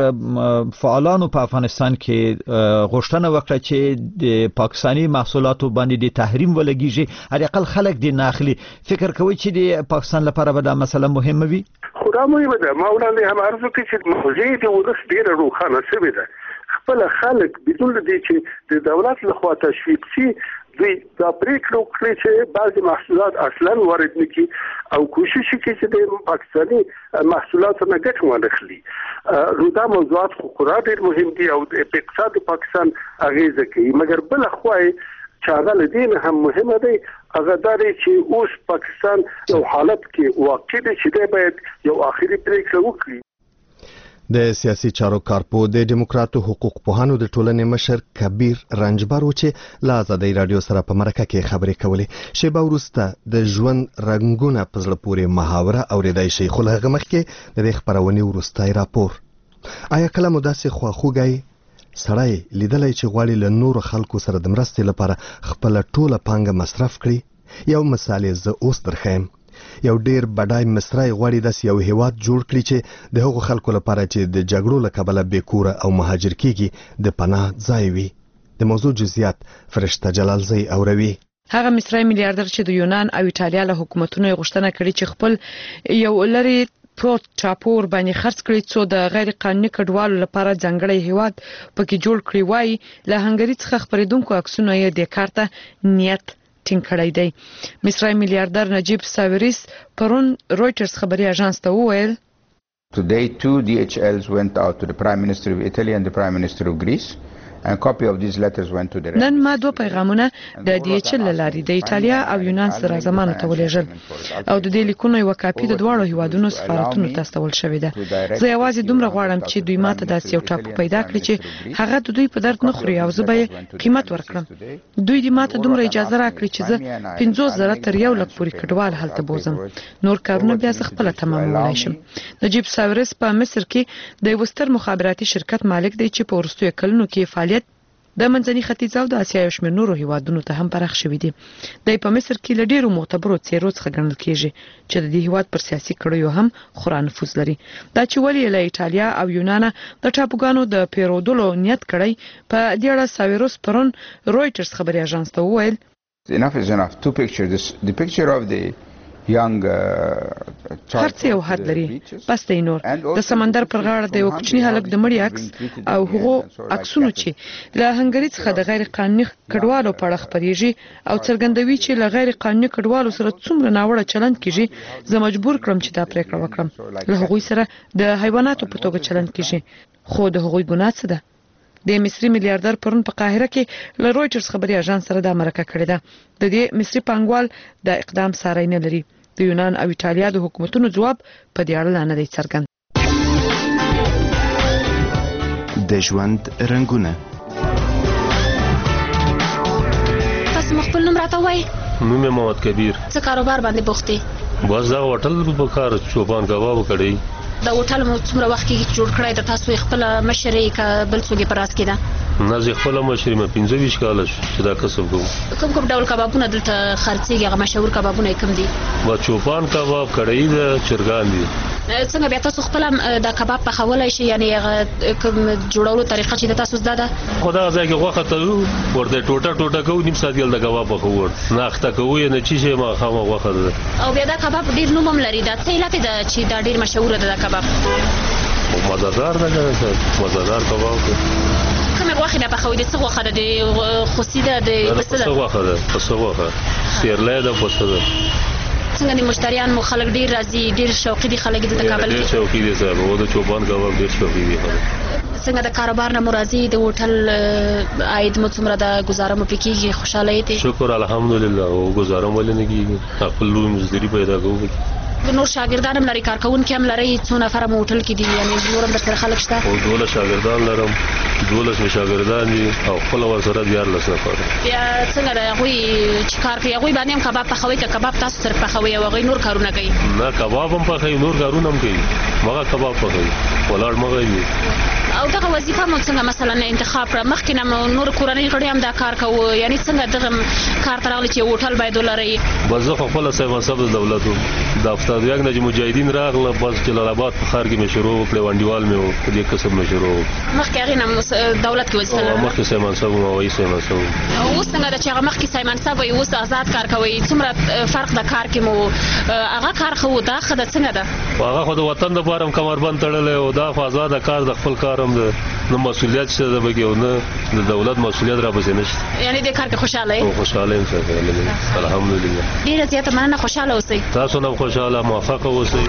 شمېر فعالانو په افغانستان کې غوښتنه وکړه چې د پاکستانی محصولاتو باندې د تحریم ولګیږي حداقل خلک دې نه اخلي. فکر کوي چې د پاکستان لپاره به دا مسله مهمه وي؟ خورا مهمه ده. ما وړاندې هم عرض وکړ چې موضوع د ولس ډېره روښانه شوې ده. خپل خلک بدون دې چې د دولت لخوا تشویق شي دوی دا پریکړه وکړي چې بعضي محصولات اصلا وارد نکړي او کوشش وکړي چې د پاکستاني محصولاتو نه ګټه وانخلي. نو دا موضوعات خو خورا ډېر مهم دي او د اقتصاد پاکستان اغیزه کوي. مګر بل خو چې هغه لدین هم مهمه دی هغه دا دی چې اوس پاکستان یو حالت کې واقع دی چې دی باید یو آخري پریکړه وکړي. د سیاسي چارو کارپو د دیموکراتو حقوق پوهانو د ټولنې مشر کبیر رنجبر و چې له ازادۍ راډیو سره په مرکه کې خبرې کولې. شیبه وروسته د ژوند رنګونه په زړه پورې محاوره اورېدای شي، خو له هغه مخکې د دې خپرونې وروستی راپور. آیا کله مو داسې خواخوږی سړی لیدلی چې غواړي له نورو خلکو سره د مرستې لپاره خپله ټوله پانګه مصرف کړي؟ یو مثال یې زه اوس درښیم. یو ډیر بډای مصری غواړي داسې یو هیواد جوړ کړي چې د هغو خلکو لپاره چې د جګړو له کبله بېکوره او مهاجر کیږي د پناه ځای وي. د موضوع جزئیات فرشته جلالزی اوروي. هغه مصری میلیاردر چې د یونان او ایټالیا له حکومتونو غوښتنه کړې چې خپل یو لري پروت ټاپور باندې خرڅ کړي څو د غیر قانوني کډوالو لپاره ځانګړی هیواد پکې جوړ کړي وای. له هنګری څخه خبرېدونکو عکسونه یې د کارته نیت ټینګ کړی دی. مصری میلیاردر نجیب ساویریس پرون رويټرز خبري اژانس ته وویل Today two DHLs went out to the Prime Minister of Italy and the Prime Minister of Greece. A copy of these letters went to the نن ما دوه پیغامونه د DHL لاري د ایټالیا او یونان سره زمانه ته ولېږل او د دې لیکونو یو کاپي د دواړو هیوادونو سفارتونو ته استول شوې ده. زه یوازې دومره غواړم چې دوی ماته داسې یو ټاپو پیدا کړي چې هغه د دوی په درد نه خوري او زه به قیمت ورکړم. دوی دې ماته دومره اجازه راکړي چې زه 50,000 تر 1 لک پورې کډوال هلته بوزم. نور کارونه بیا زه خپل تمامولای شم. نجیب ساویریس په مصر کې د یو ستر مخابراتي شرکت مالک دی چې په وروستیو کلونو کې فعالیت د منځني ختیځ او د اسیا یو شمېر نورو هیوادونو ته هم پراخ شوی دی. د په مصر کې له ډیرو معتبرو څیرو څخه ګڼل کیږي چې د دې هیواد پر سیاسي کړیو هم خورا نفوذ لري. دا چې ولې له ایټالیا او یونان د ټاپوګانو د پیرودلو نیت کړی په دې اړه ساویروس پرون رويټرز خبري اژانس ته وویل Enough is enough. Two pictures. The picture of the young هر څه یو حد لري. بس دی نور د سمندر پر غاړه د یو کوچني هلک د مړي عکس او هغه عکسونه چې له هنګری څخه د غیر قانوني کډوالو په اړه خبرېږي او څرګندوي چې له غیر قانوني کډوالو سره څومره ناوړه چلند کیږي. زه مجبور کړم چې دا پریکړه وکړم. له هغوی سره د حیواناتو په توګه چلند کیږي. خو د هغوی ګناه څه ده؟ د مصری میلیاردر پرون په قاهره کې له رويټرز خبري اژانس سره د مرکه کړې ده. د دې مصری پانګوال د اقدام ساري نه لري. د یونان او ایټالیا د حکومتونو جواب په دې اړه نه دی څرګند. د ژوند رنگونه تاسو مخبل نوم راته وای؟ نوم یې محمد کبیر. څه کاروبار باندې بوخت دي؟ بس دا هوټل په کار چوپان کباب کړی. دا هوټل مو څومره وخت کې جوړ کړی د تاسو خپل مشرې کا بل څوګي پر اس کې ده؟ نه زه خپل مشرې ما 15 کال چې دا کسب کوم. کوم ډول کبابونه دلته خرڅيږي؟ هغه مشهور کبابونه کوم دي؟ با چوپان کباب کړی د چرګان دي. څنګه بیا تاسو خپل د کباب په خولای شي یعنی کوم جوړولو طریقه چې تاسو زده ده؟ خدا ځای کې غوښه ته ورته ټوټه کوو نیم ساعت یل د کباب په خور نه اخته کوو نه چی شي ما خامه غوښه ده. او بیا دا کباب ډیر نوم هم لري. دا څه علت ده چې دا ډیر مشهور ده دا کباب؟ مزدار ده مزدار کباب. کومه غوښه نه پخوي؟ د څه غوښه ده؟ د خوسي ده د څه غوښه ده؟ څه غوښه سیرلې ده پوسه ده. څنګه د مشتریان مو خلک ډیر راځي؟ ډیر شوقي دي خلک د کابل؟ ډیر شوقي دي صاحب. او د چوپان کباب ډیر شوقي دي. څنګه د کاروبار نه مرضی د هوټل عاید مو څومره د گزاره مو پکېږي؟ خوشاله یې؟ شکر الحمدلله. او گزاره مولې نه کیږي. خپل لوی مزدوري پیدا کوو. نور شاګردان هم لري؟ کارکونکي هم لري؟ څو نفر مو هوټل کې دي؟ یعنی نور هم درسره خلک شته؟ او 12 شاګردان لرم. 12 شاګردان دي او خپل ورسره 14 نفر. بیا څنګه د هغوی چې کار کوي هغوی باندې هم کباب پخوي که کباب تاسو سره پخوي او هغوی نور کارونه کوي؟ نه کباب هم پخوي نور کارونه هم کوي. مغه کباب پخوي ولاړ مغه وي. او دغه وظیفه مو څنګه مثلا انتخاب کړه؟ مخکې نه نور کورنۍ غړي هم دا کار کوو؟ یعنی څنګه دغه کار ته راغلی چې هوټل باید ولرئ؟ بس زه خپل صاحب منصب د دولت د افتاد یک نه مجاهدین راغله. بس جلال آباد په ښار کې مې شروع کړې. وانډیوال مې و په دې کسب مې شروع. مخکې هغې نه دولت کې وظیفه لرله؟ مخکې صاحب منصب وم او صاحب منصب وم. اوس څنګه ده چې هغه مخکې صاحب منصب وئ اوس آزاد کار کوئ؟ څومره فرق د کار کې مو هغه کار ښه و دا ښه ده څنګه ده؟ هغه خو د وطن دپاره هم کمربند تړلی او دا خو ازاده کار د خپل کار کار هم ده نه مسئولیت شته ده بګي او نه د دولت مسئولیت را پسې نشته. یعنی د کار کې خوشاله یې؟ خوشاله یم الحمدلله. ډیره زیاته مننه، خوشاله اوسئ. تاسو هم خوشاله موفق اوسئ.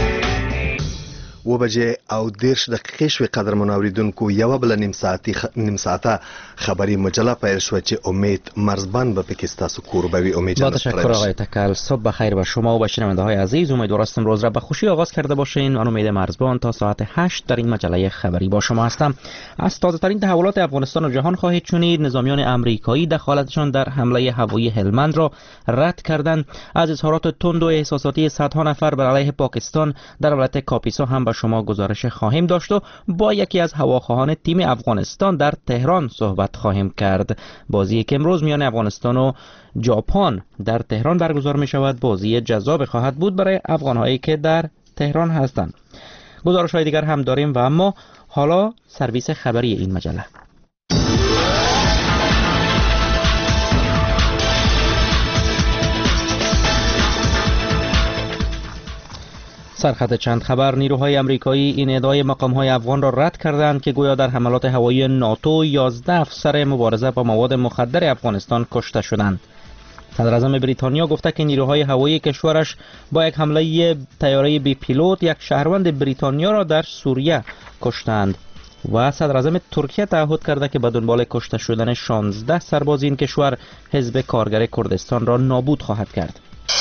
و بجې او 10 دقیقې شوې قدر منوریدونکو یو بل نیم ساعته خبری مجله پیل شو چې امید مرزبان به پکې تاسو کوربوي. امید با تشکر آقای تکل. صبح بخیر به شما و به شنونده های عزیز. امیدوارم امروز را به خوشی آغاز کرده باشین. من امید مرزبان تا ساعت 8 در این مجله خبری با شما هستم. از تازه ترین تحولات افغانستان و جهان خواهید شنید. نظامیان آمریکایی دخالتشان در حمله هوایی هلمند را رد کردند. از اظهارات تند و احساساتی صدها نفر بر علیه پاکستان در ولایت کاپیسا هم به شما گزارش خواهیم داشت و با یکی از هواخواهان تیم افغانستان در تهران صحبت خواهیم کرد. بازی که امروز میان افغانستان و ژاپن در تهران برگزار می شود بازی جذاب خواهد بود برای افغان‌هایی که در تهران هستند. گزارش‌های دیگر هم داریم و اما حالا سرویس خبری این مجله. سرخط چند خبر. نیروهای آمریکایی این ادعای مقام‌های افغان را رد کردند که گویا در حملات هوایی ناتو 11 افسر مبارزه با مواد مخدر افغانستان کشته شدند. صدراعظم بریتانیا گفته که نیروهای هوایی کشورش با یک حمله طیاره بی پیلوت یک شهروند بریتانیا را در سوریه کشتند و صدراعظم ترکیه تعهد کرده که به دنبال کشته شدن 16 سرباز این کشور حزب کارگر کردستان را نابود خواهد کرد.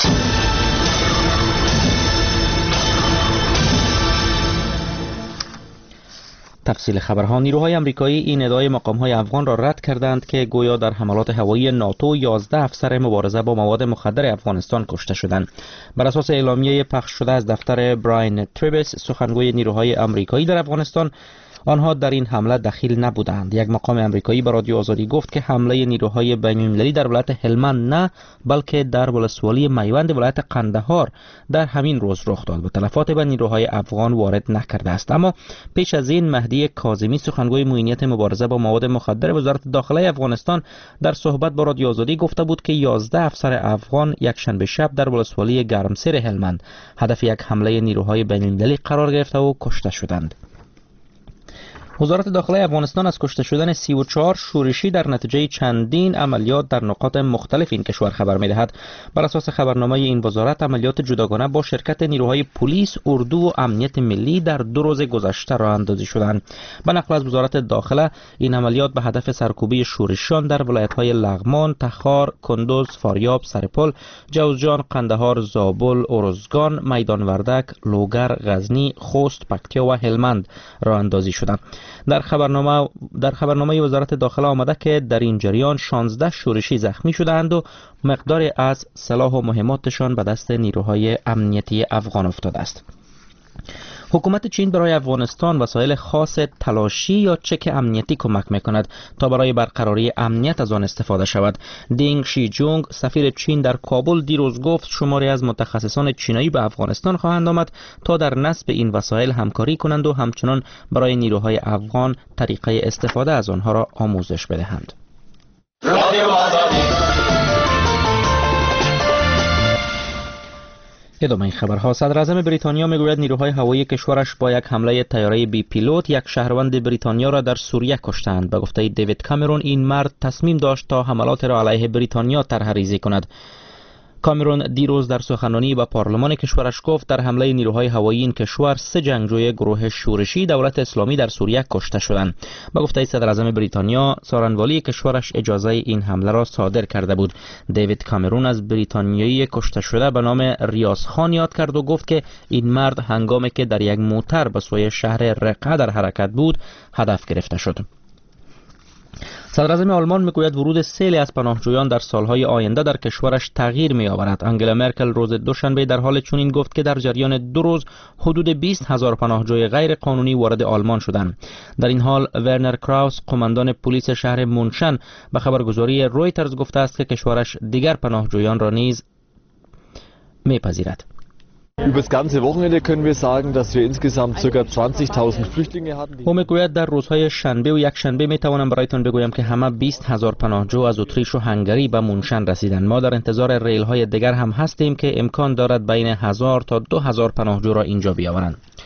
تفصیل خبرها. نیروهای آمریکایی این ادعای مقام‌های افغان را رد کردند که گویا در حملات هوایی ناتو 11 افسر مبارزه با مواد مخدر افغانستان کشته شدند. بر اساس اعلامیه پخش شده از دفتر براین تریبس، سخنگوی نیروهای آمریکایی در افغانستان، آنها در این حمله دخیل نبودند. یک مقام آمریکایی به رادیو آزادی گفت که حمله نیروهای بین‌المللی در ولایت هلمند نه بلکه در ولسوالی میوند ولایت قندهار در همین روز رخ داد و تلفات به نیروهای افغان وارد نکرده است. اما پیش از این مهدی کاظمی، سخنگوی معینیت مبارزه با مواد مخدر وزارت داخله افغانستان، در صحبت با رادیو آزادی گفته بود که 11 افسر افغان یک شنبه شب در ولسوالی گرمسیر هلمند هدف یک حمله نیروهای بین‌المللی قرار گرفته و کشته شدند. وزارت داخله افغانستان از کشته شدن 34 شورشی در نتیجه چندین عملیات در نقاط مختلف این کشور خبر می‌دهد. بر اساس خبرنامه این وزارت، عملیات جداگانه با شرکت نیروهای پلیس، اردو و امنیت ملی در 2 روز گذشته راه اندازی شدند. به نقل از وزارت داخله، این عملیات به هدف سرکوبی شورشیان در ولایت‌های لغمان، تخار، کندوز، فاریاب، سرپل، جوزجان، قندهار، زابل، ارزگان، میدان وردک، لوگر، غزنی، خوست، پکتیا و هلمند راه اندازی شدند. در خبرنامه وزارت داخله آمده که در این جریان 16 شورشی زخمی شدند و مقداری از سلاح و مهماتشان به دست نیروهای امنیتی افغان افتاده است. حکومت چین برای افغانستان وسایل خاص تلاشی یا چک امنیتی کمک میکند تا برای برقراری امنیت از آن استفاده شود. دینگ شی جونگ، سفیر چین در کابل، دیروز گفت شماری از متخصصان چینایی به افغانستان خواهند آمد تا در نصب این وسایل همکاری کنند و همچنان برای نیروهای افغان طریقه استفاده از آنها را آموزش بدهند. ادامه این خبرها. صدراعظم بریتانیا میگوید نیروهای هوایی کشورش با یک حمله طیاره بی پیلوت یک شهروند بریتانیا را در سوریه کشتند. به گفته دیوید کامرون، این مرد تصمیم داشت تا حملات را علیه بریتانیا طرح‌ریزی کند. کامرون دیروز در سخنرانی به پارلمان کشورش گفت در حمله نیروهای هوایی این کشور 3 جنگجوی گروه شورشی دولت اسلامی در سوریه کشته شدند. به گفته صدراعظم بریتانیا، سارنوالی کشورش اجازه این حمله را صادر کرده بود. دیوید کامرون از بریتانیایی کشته شده به نام ریاض خان یاد کرد و گفت که این مرد هنگامی که در یک موتر به سوی شهر رقه در حرکت بود هدف گرفته شد. صدراعظم آلمان میگوید ورود سیلی از پناهجویان در سالهای آینده در کشورش تغییر می‌آورد. انگلا مرکل روز دوشنبه در حال چنین گفت که در جریان 2 روز حدود 20,000 پناهجوی غیر قانونی وارد آلمان شدند. در این حال ورنر کراوس، قماندان پلیس شهر مونشن، به خبرگزاری رویترز گفته است که کشورش دیگر پناهجویان را نیز میپذیرد. Über das ganze Wochenende können wir sagen, dass wir insgesamt ca. 20.000 Flüchtlinge hatten. او میگوید در روزهای شنبه و یک شنبه میتوانم برایتان بگویم که همه 20,000 پناهجو از اتریش و هنگری به مونشن رسیدند. ما در انتظار ریل های دیگر هم هستیم که امکان دارد بین 1000 تا 2000 پناهجو را اینجا بیاورند.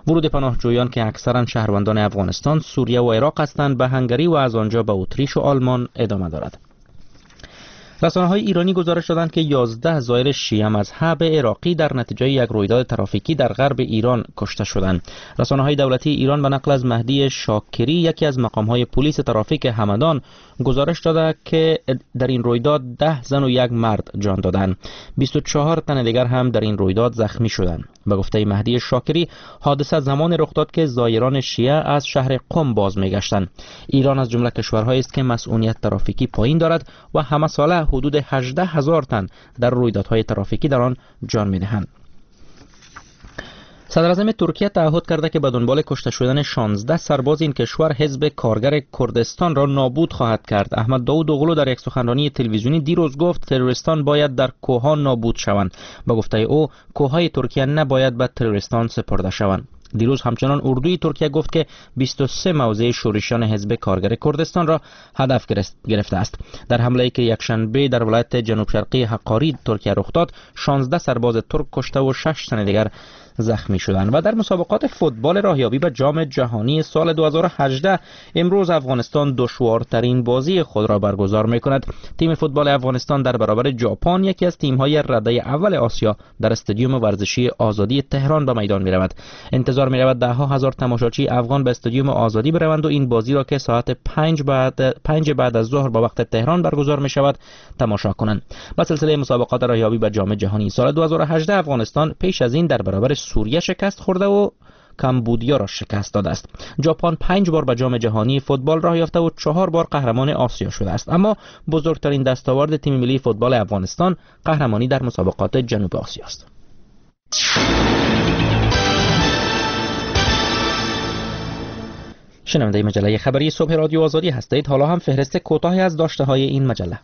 ورود پناهجویان که اکثرا شهروندان افغانستان، سوریه و عراق هستند به هنگری و از آنجا به اتریش و آلمان ادامه دارد. رسانه‌های ایرانی گزارش دادند که 11 زائر شیعه مذهب عراقی در نتیجه یک رویداد ترافیکی در غرب ایران کشته شدند. رسانه‌های دولتی ایران به نقل از مهدی شاکری، یکی از مقام‌های پلیس ترافیک همدان، گزارش داده که در این رویداد 10 زن و یک مرد جان دادند. 24 تن دیگر هم در این رویداد زخمی شدند. به گفته مهدی شاکری، حادثه زمان رخ داد که زائران شیعه از شهر قم باز می‌گشتند. ایران از جمله کشورهایی است که مسئولیت ترافیکی پایین دارد و همه ساله حدود 18,000 تن در رویدادهای ترافیکی در آن جان می‌دهند. صدر اعظم ترکیه تعهد کرده که به دنبال کشته شدن 16 سرباز این کشور حزب کارگر کردستان را نابود خواهد کرد. احمد داود اوغلو در یک سخنرانی تلویزیونی دیروز گفت تروریستان باید در کوه‌ها نابود شوند. به گفته او، کوه‌های ترکیه نباید به تروریستان سپرده شوند. دیروز همچنان اردوی ترکیه گفت که 23 موضع شورشیان حزب کارگر کردستان را هدف گرفته است. در حمله‌ای که یکشنبه در ولایت جنوب شرقی حقاری ترکیه رخ داد، 16 سرباز ترک کشته و 6 تن دیگر زخمی شدند. و در مسابقات فوتبال راهیابی به جام جهانی سال 2018 امروز افغانستان دشوارترین بازی خود را برگزار می‌کند. تیم فوتبال افغانستان در برابر ژاپن، یکی از تیم‌های رده اول آسیا، در استادیوم ورزشی آزادی تهران به میدان می‌رود. انتظار می‌رود ده‌ها هزار تماشاچی افغان به استادیوم آزادی بروند و این بازی را که ساعت 5 بعد از ظهر با وقت تهران برگزار می‌شود تماشا کنند. با سلسله مسابقات راهیابی به جام جهانی سال 2018 افغانستان پیش از این در برابر سوریه شکست خورده و کمبودیا را شکست داده است. ژاپن 5 بار به جام جهانی فوتبال راه یافته و 4 بار قهرمان آسیا شده است. اما بزرگترین دستاورد تیم ملی فوتبال افغانستان قهرمانی در مسابقات جنوب آسیا است. شنونده مجله خبری صبح رادیو آزادی هستید. حالا هم فهرست کوتاهی از داشته‌های این مجله.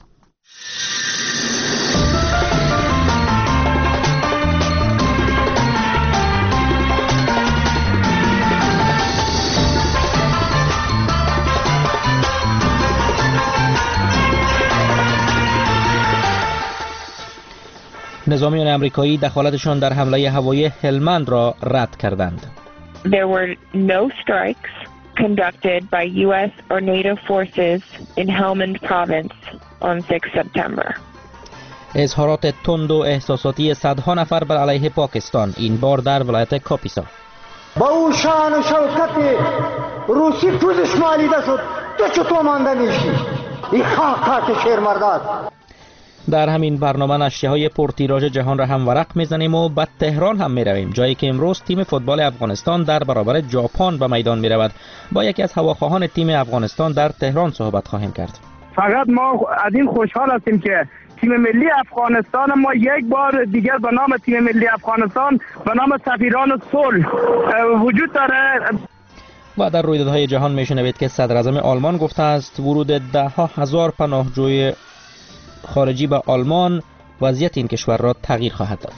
نظامیان امریکایی دخالتشان در حمله هوایی هلمند را رد کردند. There were no strikes conducted by US or NATO forces in Helmand province on 6 September. اظهارات تند و احساساتی صدها نفر بر علیه پاکستان، این بار در ولایت کاپیسا. با او شان و شوکت روسی پوزش مالیده شد، تو چطور مانده میشی؟ این خاک شیر مرداد. در همین برنامه نشریه‌های پرتیراژ جهان را هم ورق میزنیم و به تهران هم میرویم، جایی که امروز تیم فوتبال افغانستان در برابر ژاپن به میدان میرود. با یکی از هواخواهان تیم افغانستان در تهران صحبت خواهیم کرد. فقط ما از این خوشحال هستیم که تیم ملی افغانستان ما یک بار دیگر به نام تیم ملی افغانستان به نام سفیران صلح وجود داره. و در رویدادهای جهان میشنوید که صدر اعظم آلمان گفته است ورود 10,000 پناهجوی خارجی به آلمان وضعیت این کشور را تغییر خواهد داد.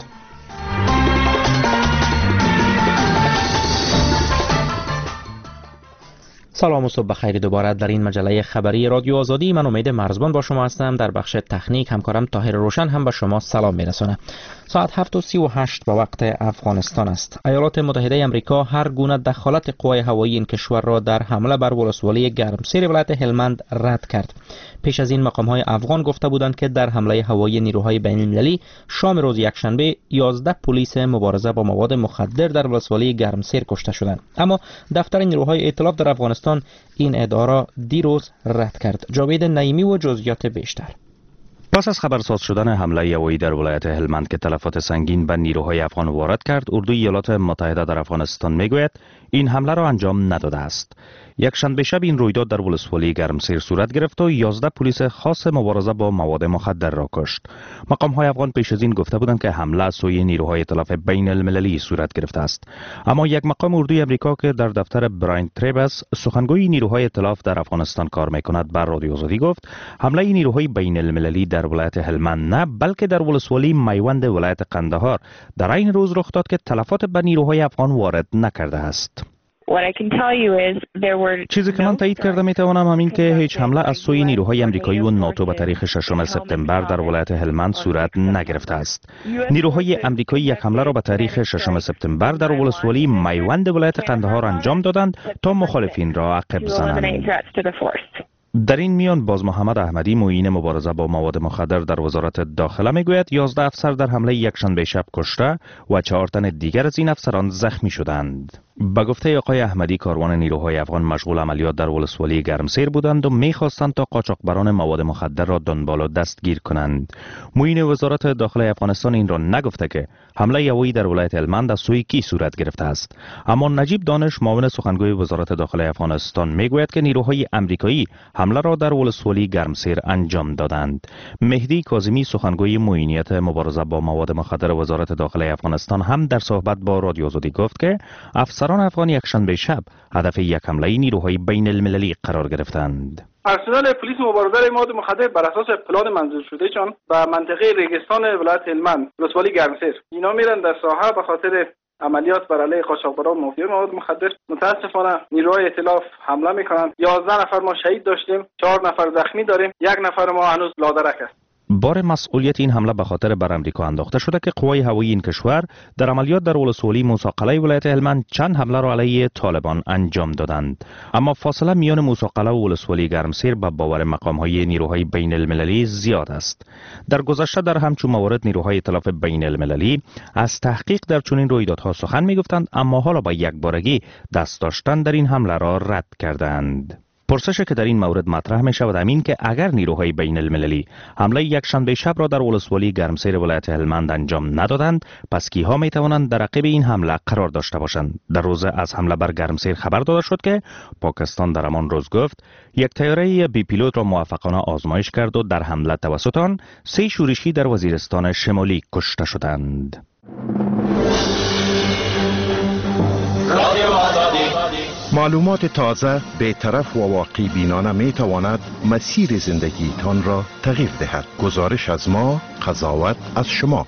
سلام و صبح بخیر دوباره در این مجله خبری رادیو آزادی. من امید مرزبان با شما هستم. در بخش تکنیک همکارم طاهر روشن هم به شما سلام میرسونه. ساعت 7:38 به وقت افغانستان است. ایالات متحده آمریکا هر گونه دخالت قوای هوایی این کشور را در حمله بر ولسوالی گرمسیر ولایت هلمند رد کرد. پیش از این مقام‌های افغان گفته بودند که در حمله هوایی نیروهای بین‌المللی شام روز یکشنبه 11 پلیس مبارزه با مواد مخدر در ولسوالی گرمسیر کشته شدند. اما دفتر نیروهای ائتلاف در افغانستان این ادعا را دیروز رد کرد. جاوید نعیمی و جزئیات بیشتر. پس از خبرساز شدن حمله هوایی در ولایت هلمند که تلفات سنگین به نیروهای افغان وارد کرد، اردوی ایالات متحده در افغانستان میگوید این حمله را انجام نداده است. یک شنبه شب این رویداد در ولسوالی گرمسیر صورت گرفت و 11 پلیس خاص مبارزه با مواد مخدر را کشت. مقام‌های افغان پیش از این گفته بودند که حمله از سوی نیروهای ائتلاف بین المللی صورت گرفته است. اما یک مقام اردوی امریکا که در دفتر براین تریبس سخنگوی نیروهای ائتلاف در افغانستان کار می‌کند بر رادیو آزادی گفت حمله نیروهای بین المللی در ولایت هلمند نه بلکه در ولسوالی میوند ولایت قندهار در این روز رخ داد که تلفات به نیروهای افغان وارد نکرده است. چیزی که من تایید کرده میتوانم همین که هیچ حمله از سوی نیروهای آمریکایی و ناتو به تاریخ 6 سپتامبر در ولایت هلمند صورت نگرفته است. نیروهای آمریکایی یک حمله را به تاریخ 6 سپتامبر در ولسوالی میوند ولایت قندهار انجام دادند تا مخالفین را عقب زنند. در این میان باز محمد احمدی معین مبارزه با مواد مخدر در وزارت داخله میگوید 11 افسر در حمله یکشنبه شب کشته و 4 تن دیگر از این افسران زخمی شدند. به گفته آقای احمدی کاروان نیروهای افغان مشغول عملیات در ولسوالی گرمسیر بودند و میخواستند تا قاچاقبران مواد مخدر را دنبال و دستگیر کنند. معین وزارت داخله افغانستان این را نگفته که حمله هوایی در ولایت هلمند از سوی کی صورت گرفته است، اما نجیب دانش معاون سخنگوی وزارت داخله افغانستان میگوید که نیروهای آمریکایی حمله را در ولسوالی گرمسیر انجام دادند. مهدی کاظمی سخنگوی معینیت مبارزه با مواد مخدر وزارت داخله افغانستان هم در صحبت با رادیو آزادی گفت که افسران افغان یکشنبه شب هدف یک حمله نیروهای بین المللی قرار گرفتند. ارسنال پلیس مبارزه مواد مخدر بر اساس پلان منظور شده چون به منطقه ریگستان ولایت هلمند ولسوالی گرمسیر اینا میرن در ساحه به خاطر عملیات بر علیه قاچاقبران مافیا مواد مخدر. متاسفانه نیروهای ائتلاف حمله میکنند. 11 نفر ما شهید داشتیم، 4 نفر زخمی داریم، 1 نفر ما هنوز لادرک است. بار مسئولیت این حمله به خاطر بر امریکا انداخته شده که قوای هوایی این کشور در عملیات در ولسوالی موسی قلعه ولایت هلمند چند حمله را علیه طالبان انجام دادند، اما فاصله میان موسی قلعه و ولسوالی گرمسیر به باور مقام‌های نیروهای بین المللی زیاد است. در گذشته در همچون موارد نیروهای ائتلاف بین المللی از تحقیق در چنین رویدادها سخن میگفتند، اما حالا با یک بارگی دست داشتن در این حمله را رد کردند. پرسش که در این مورد مطرح می شود همین که اگر نیروهای بین المللی حمله یکشنبه شب را در ولسوالی گرمسیر ولایت هلمند انجام ندادند، پس کیها می توانند در عقب این حمله قرار داشته باشند؟ در روز از حمله بر گرمسیر خبر داده شد که پاکستان در همان روز گفت یک طیاره بی پیلوت را موفقانه آزمایش کرد و در حمله توسط آن 3 شورشی در وزیرستان شمالی کشته شدند. معلومات تازه، بی‌طرف و واقعی بینانه می تواند مسیر زندگیتان را تغییر دهد. گزارش از ما، قضاوت از شما.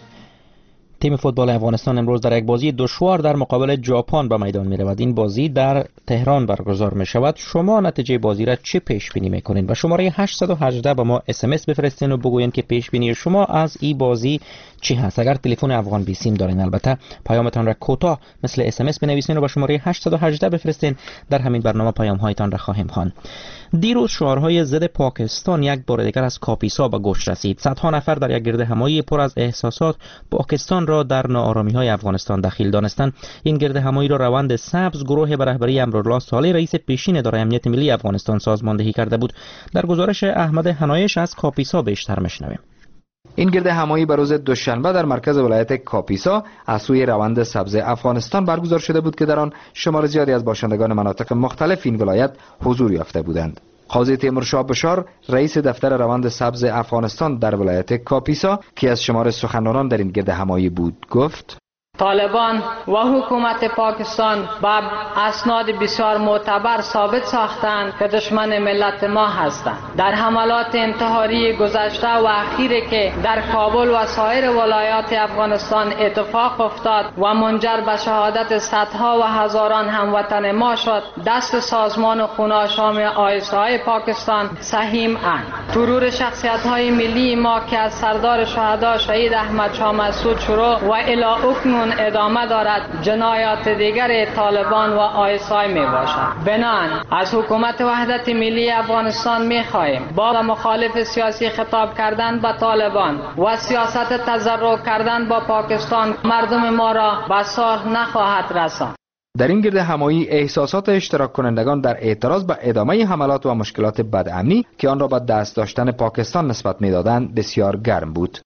تیم فوتبال افغانستان امروز در یک بازی دشوار در مقابل ژاپن به میدان می رود. این بازی در تهران برگزار می شود. شما نتیجه بازی را چه پیش بینی می کنید؟ و شماره 818 به ما SMS بفرستین و بگوین که پیش بینی شما از این بازی چی هست. اگر تلفن افغان بی سیم دارین البته پیامتان را کوتاه مثل SMS بنویسین و به شماره 818 بفرستین. در همین برنامه پیام هایتان را خواهیم خواند. دیروز شعارهای ضد پاکستان یک بار دیگر از کاپیسا به گوش رسید. صدها نفر در یک گردهمایی پر از احساسات پاکستان را در ناآرامی‌های افغانستان دخیل دانستند. این گردهمایی را روند سبز گروه به رهبری امرالله صالح رئیس پیشین اداره امنیت ملی افغانستان سازماندهی کرده بود. در گزارش احمد حنایش از کاپیسا بیشتر میشنویم. این گردهمایی به روز دوشنبه در مرکز ولایت کاپیسا از سوی روند سبز افغانستان برگزار شده بود که در آن شمار زیادی از باشندگان مناطق مختلف این ولایت حضور یافته بودند. قاضی تیمورشاه بشار رئیس دفتر روند سبز افغانستان در ولایت کاپیسا که از شمار سخنرانان در این گردهمایی بود گفت: طالبان و حکومت پاکستان با اسناد بسیار معتبر ثابت ساختند که دشمن ملت ما هستند. در حملات انتحاری گذشته و اخیری که در کابل و سایر ولایات افغانستان اتفاق افتاد و منجر به شهادت صدها و هزاران هموطن ما شد، دست سازمان خوناشام آیسای پاکستان سهیم اند. ترور شخصیت‌های ملی ما که از سردار شهدا شهید احمد شاه مسعود شروع و الی اکنون ادامه دارد جنایات دیگر طالبان و آیسای می باشد. بنابراین از حکومت وحدت ملی افغانستان می خواهیم با مخالف سیاسی خطاب کردن با طالبان و سیاست تزرع کردن با پاکستان مردم ما را به صلح نخواهد رساند. در این گردهمایی احساسات اشتراک کنندگان در اعتراض به ادامه حملات و مشکلات بدامنی که آن را به دست داشتن پاکستان نسبت می‌دادند بسیار گرم بود.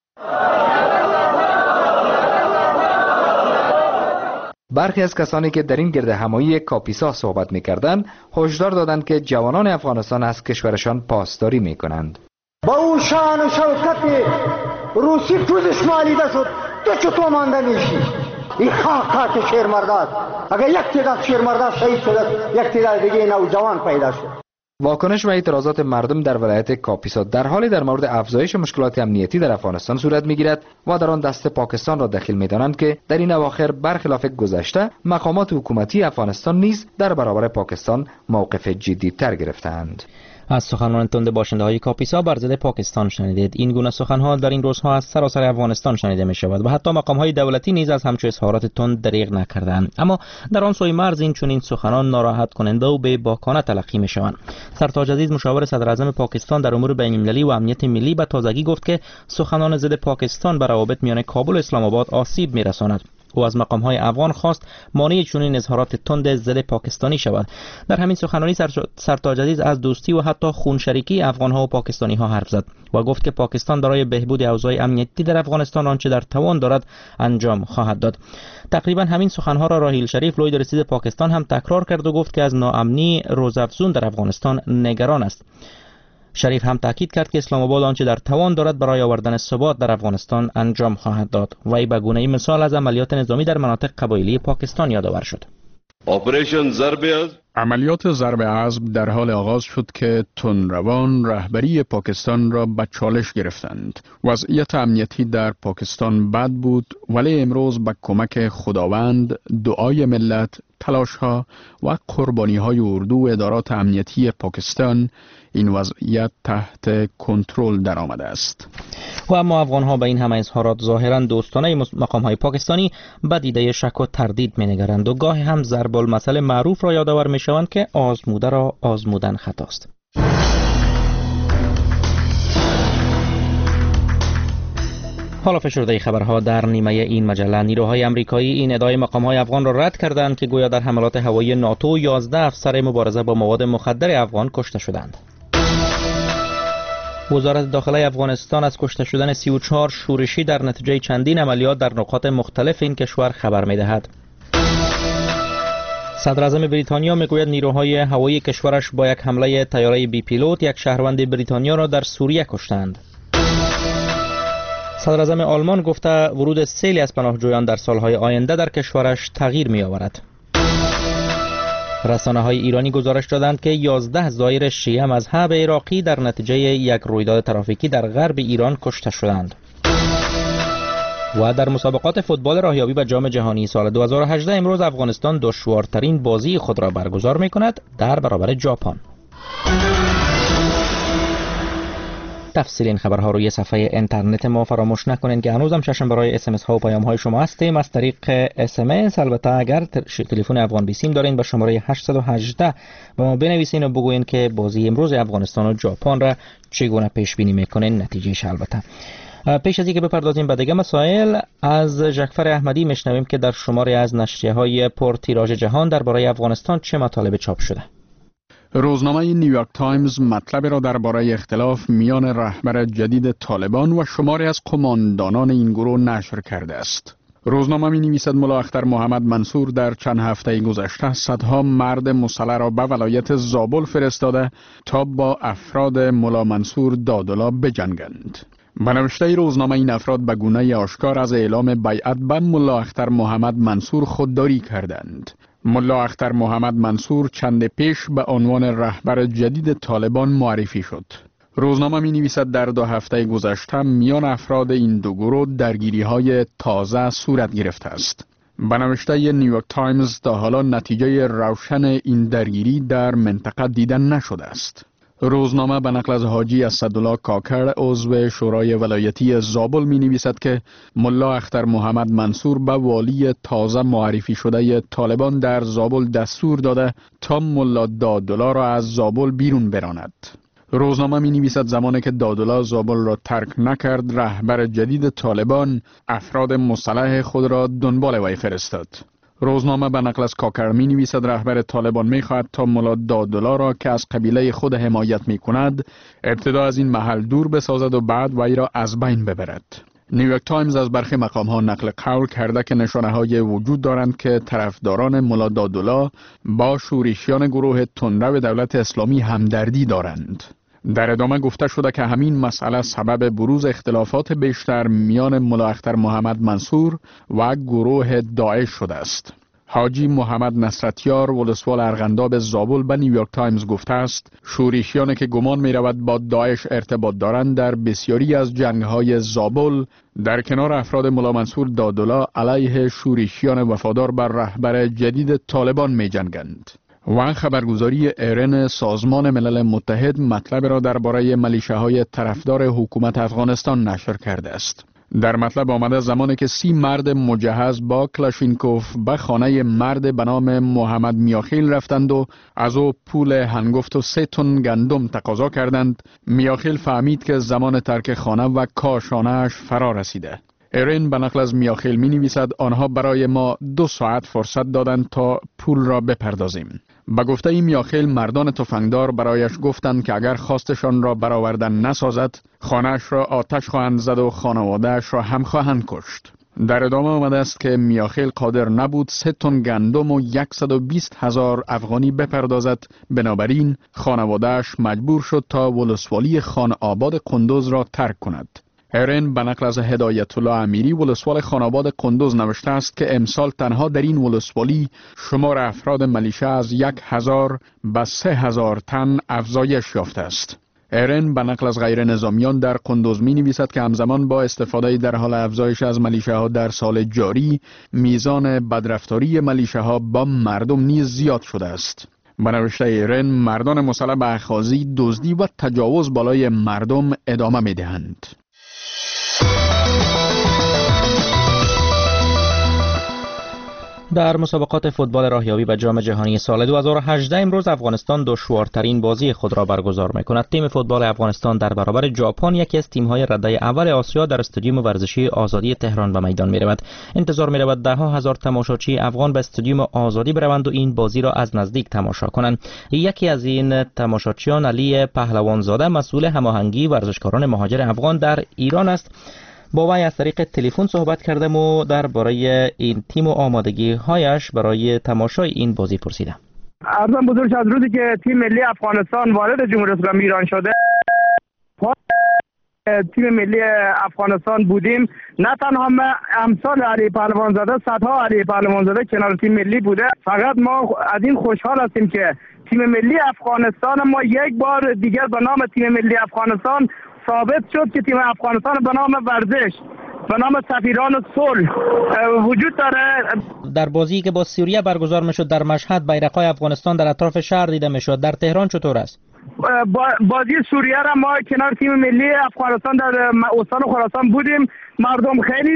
برخی از کسانی که در این گردهمایی کاپیسا صحبت می‌کردند هشدار دادند که جوانان افغانستان از کشورشان پاسداری می‌کنند. با او شان و شوکت روسی پوزش مالیده شد، تو چطور مانده میشی؟ این خاک شیر مرداد. اگر یک تعداد شیر مرداد شهید شد، یک تعداد دیگه نوجوان پیدا شد. واکنش و اعتراضات مردم در ولایت کاپیسا در حالی در مورد افزایش مشکلات امنیتی در افغانستان صورت میگیرد و در آن دست پاکستان را دخیل می‌دانند که در این اواخر برخلاف گذشته مقامات حکومتی افغانستان نیز در برابر پاکستان موقف جدی‌تر گرفتند. از سخنان تند باشنده‌های کاپیسا بر ضد پاکستان شنیدید. این گونه سخن‌ها در این روزها از سراسر افغانستان شنیده می‌شود و حتی مقام‌های دولتی نیز از همچو اظهارات تند دریغ نکردند. اما در آن سوی مرز این چنین سخنان ناراحت کننده و بی‌باکانه تلقی می‌شوند. سرتاج عزیز مشاور صدر اعظم پاکستان در امور بین‌المللی و امنیت ملی به تازگی گفت که سخنان ضد پاکستان بر روابط میان کابل و اسلام آباد آسیب می‌رساند. او از مقام‌های افغان خواست مانع چنین اظهارات تند ضد پاکستانی شود. در همین سخنرانی سرتاج عزیز از دوستی و حتی خونشریکی افغان‌ها و پاکستانی‌ها حرف زد و گفت که پاکستان برای بهبود اوضاع امنیتی در افغانستان آنچه در توان دارد انجام خواهد داد. تقریبا همین سخن‌ها را راحیل شریف لوی رئیس پاکستان هم تکرار کرد و گفت که از ناامنی روزافزون در افغانستان نگران است. شریف هم تاکید کرد که اسلام آباد آنچه در توان دارد برای آوردن ثبات در افغانستان انجام خواهد داد. وی به گونه‌ای مثال از عملیات نظامی در مناطق قبایلی پاکستان یادآور شد. عملیات ضرب عزم در حال آغاز شد که تندروان رهبری پاکستان را به چالش گرفتند. وضعیت امنیتی در پاکستان بد بود، ولی امروز با کمک خداوند، دعای ملت، تلاش‌ها و قربانی‌های اردو و ادارات امنیتی پاکستان این وضعیت تحت کنترل درآمده است. و اما افغان‌ها به این همه اظهارات ظاهراً دوستانه مقام‌های پاکستانی به دیده شک و تردید می‌نگرند و گاهی هم ضرب المثل معروف را یادآور می‌شوند که آزموده را آزمودن خطاست. حالا فشرده خبرها در نیمه این مجله. نیروهای آمریکایی این ادعای مقام‌های افغان را رد کردند که گویا در حملات هوایی ناتو 11 افسر مبارزه با مواد مخدر افغان کشته شدند. وزارت داخله افغانستان از کشته شدن 34 شورشی در نتیجه چندین عملیات در نقاط مختلف این کشور خبر می‌دهد. صدر اعظم بریتانیا میگوید نیروهای هوایی کشورش با یک حمله طیاره بی پیلوت یک شهروند بریتانیا را در سوریه کشتند. صدر اعظم آلمان گفته ورود سیلی از پناهجویان در سالهای آینده در کشورش تغییر می‌آورد. رسانه‌های ایرانی گزارش دادند که 11 زائر شیعه مذهب عراقی در نتیجه یک رویداد ترافیکی در غرب ایران کشته شدند. و در مسابقات فوتبال راهیابی به جام جهانی سال 2018 امروز افغانستان دشوارترین بازی خود را برگزار می‌کند در برابر ژاپن. تفصیل این خبرها روی صفحه اینترنت ما. فراموش نکنید که هنوز هم چشم برای SMS ها و پیام های شما هستیم. از طریق SMS البته اگر تلفن افغان بیسیم دارین به شماره 818 به ما بنویسین و بگوین که بازی امروز افغانستان و ژاپن را چگونه پیش بینی میکنین، نتیجهش البته. پیش از اینکه بپردازیم به دیگه مسائل، از جعفر احمدی میشنویم که در شماری از نشریه‌های پر تیراژ جهان درباره افغانستان چه مطالب چاپ شده. روزنامه نیویورک تایمز مطلب را درباره اختلاف میان رهبر جدید طالبان و شماری از قماندانان این گروه نشر کرده است. روزنامه می نویسد ملا اختر محمد منصور در چند هفته گذشته صدها مرد مسلح را به ولایت زابل فرستاده تا با افراد ملا منصور دادلا بجنگند. به نوشته روزنامه این افراد به گونه آشکار از اعلام بیعت به ملا اختر محمد منصور خودداری کردند. ملا اختر محمد منصور چند پیش به عنوان رهبر جدید طالبان معرفی شد. روزنامه می نویسد در 2 هفته گذشته میان افراد این دو گروه درگیری های تازه صورت گرفته است. به نوشته نیویورک تایمز تا حالا نتیجه روشن این درگیری در منطقه دیده نشده است. روزنامه به نقل از حاجی اسدالله کاکر عضو شورای ولایتی زابل می نویسد که ملا اختر محمد منصور به والی تازه معرفی شده طالبان در زابل دستور داده تا ملا دادلا را از زابل بیرون براند. روزنامه می نویسد زمانی که دادلا زابل را ترک نکرد، رهبر جدید طالبان افراد مسلح خود را دنبال وی فرستاد. روزنامه به نقل از کاکر می نویسد رهبر طالبان می خواهد تا ملا دادلا را که از قبیله خود حمایت می کند ابتدا از این محل دور بسازد و بعد وی را از بین ببرد. نیویورک تایمز از برخی مقام ها نقل قول کرده که نشانه های وجود دارند که طرفداران ملا دادلا با شورشیان گروه تندرو دولت اسلامی همدردی دارند. در ادامه گفته شده که همین مسئله سبب بروز اختلافات بیشتر میان ملا اختر محمد منصور و گروه داعش شده است. حاجی محمد نصرتیار ولسوال ارغنداب زابل به نیویورک تایمز گفته است شورشیانی که گمان می رود با داعش ارتباط دارند در بسیاری از جنگ‌های زابل در کنار افراد ملا منصور دادولا علیه شورشیان وفادار بر رهبر جدید طالبان می جنگند. و خبرگزاری ایرن سازمان ملل متحد مطلب را درباره ملیشه‌های طرفدار حکومت افغانستان نشر کرده است. در مطلب آمده زمانی که 30 مرد مجهز با کلاشینکوف به خانه مرد به نام محمد میاخیل رفتند و از او پول هنگفت و 3 تن گندم تقاضا کردند، میاخیل فهمید که زمان ترک خانه و کاشانه‌اش فرا رسیده. ایرن به نقل از میاخیل می نویسد آنها برای ما 2 ساعت فرصت دادند تا پول را بپردازیم. به گفته این میاخیل مردان تفنگدار برایش گفتند که اگر خواستشان را برآوردن نسازد خانه‌اش را آتش خواهند زد و خانواده‌اش را هم خواهند کشت. در ادامه آمده است که میاخیل قادر نبود 3 تن گندم و 120,000 افغانی بپردازد، بنابراین خانواده‌اش مجبور شد تا ولسوالی خان آباد قندوز را ترک کند. ایرن به نقل از هدایت الله امیری ولسوال خاناباد قندوز نوشته است که امسال تنها در این ولسوالی شمار افراد ملیشه از 1,000 به 3,000 تن افزایش یافته است. ایرن به نقل از غیر نظامیان در قندوز می نویسد که همزمان با استفاده در حال افزایش از ملیشه ها در سال جاری میزان بدرفتاری ملیشه ها با مردم نیز زیاد شده است. به نوشته ایرن مردان مسلح به اخاذی، دزدی و تجاوز بالای مردم ادامه می دهند. در مسابقات فوتبال راهیابی به جام جهانی سال 2018 امروز افغانستان دشوارترین بازی خود را برگزار می‌کند. تیم فوتبال افغانستان در برابر ژاپن، یکی از تیم‌های رده اول آسیا، در استادیوم ورزشی آزادی تهران به میدان می‌رود. انتظار می‌رود ده‌ها هزار تماشاچی افغان به استادیوم آزادی بروند و این بازی را از نزدیک تماشا کنند. یکی از این تماشاچیان علی پهلوانزاده مسئول هماهنگی ورزشکاران مهاجر افغان در ایران است. با وی از طریق تلفن صحبت کردم و درباره این تیم و آمادگی هایش برای تماشای این بازی پرسیدم. عرضم بزرگ از روزی که تیم ملی افغانستان وارد جمهوری اسلامی ایران شده، تیم ملی افغانستان بودیم. نه تنها امثال علی پهلوانزاده، صدها علی پهلوانزاده کنار تیم ملی بوده. فقط ما از این خوشحال هستیم که تیم ملی افغانستان ما یک بار دیگر به نام تیم ملی افغانستان ثابت شد که تیم افغانستان به نام ورزش، به نام سفیران صلح وجود داره. در بازی که با سوریه برگزار میشد در مشهد بیرق‌های افغانستان در اطراف شهر دیده میشد. در تهران چطور است؟ بازی سوریه را ما کنار تیم ملی افغانستان در استان خراسان بودیم. مردم خیلی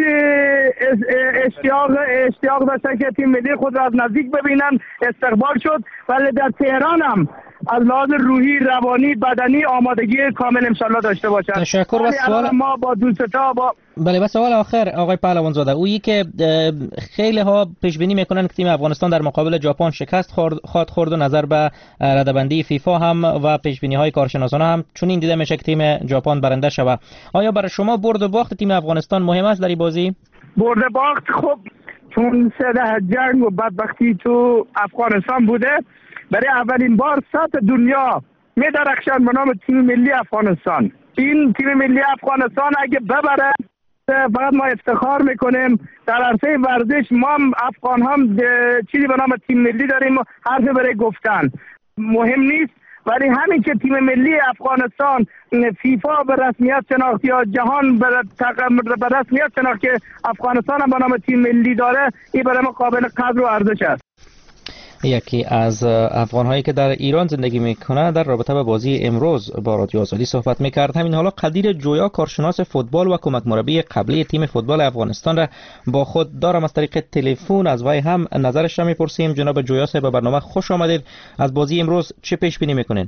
اشتیاق داشتن که تیم ملی خود را از نزدیک ببینن. استقبال شد. ولی در تهران هم از لحاظ روحی، روانی، بدنی آمادگی کامل انشالله داشته باشند. تشکر. و سوال ما با دوستا بله، و سوال آخر آقای پهلوانزاده، اویی که خیلی ها پیش بینی میکنن که تیم افغانستان در مقابل ژاپن شکست خورد و نظر به رده‌بندی فیفا هم و پیش بینی های کارشناسان هم چنین دیده میشه که تیم ژاپن برنده شود. آیا برای شما برد و باخت تیم افغانستان مهم است در این بازی؟ برد و باخت خب چون سده جنگ و بدبختی تو افغانستان بوده، برای اولین بار سطح دنیا می درخشند به نام تیم ملی افغانستان. این تیم ملی افغانستان اگه ببره فقط ما افتخار میکنیم. در عرصه ورزش ما هم افغان هم چیزی به نام تیم ملی داریم، حرفی برای گفتن مهم نیست. ولی همین که تیم ملی افغانستان فیفا به رسمیت شناخت یا جهان به رسمیت شناخت که افغانستان هم به نام تیم ملی داره، این برای ما قابل قدر و ارزش است. یکی از افغان‌هایی که در ایران زندگی میکنه در رابطه با بازی امروز با رادیو آزادی صحبت میکرد. همین حالا قدیر جویا، کارشناس فوتبال و کمک مربی قبلی تیم فوتبال افغانستان را با خود دارم. از طریق تلفن از وی هم نظرش را میپرسیم. جناب جویا صاحب، به برنامه خوش آمدید. از بازی امروز چه پیش بینی میکنین؟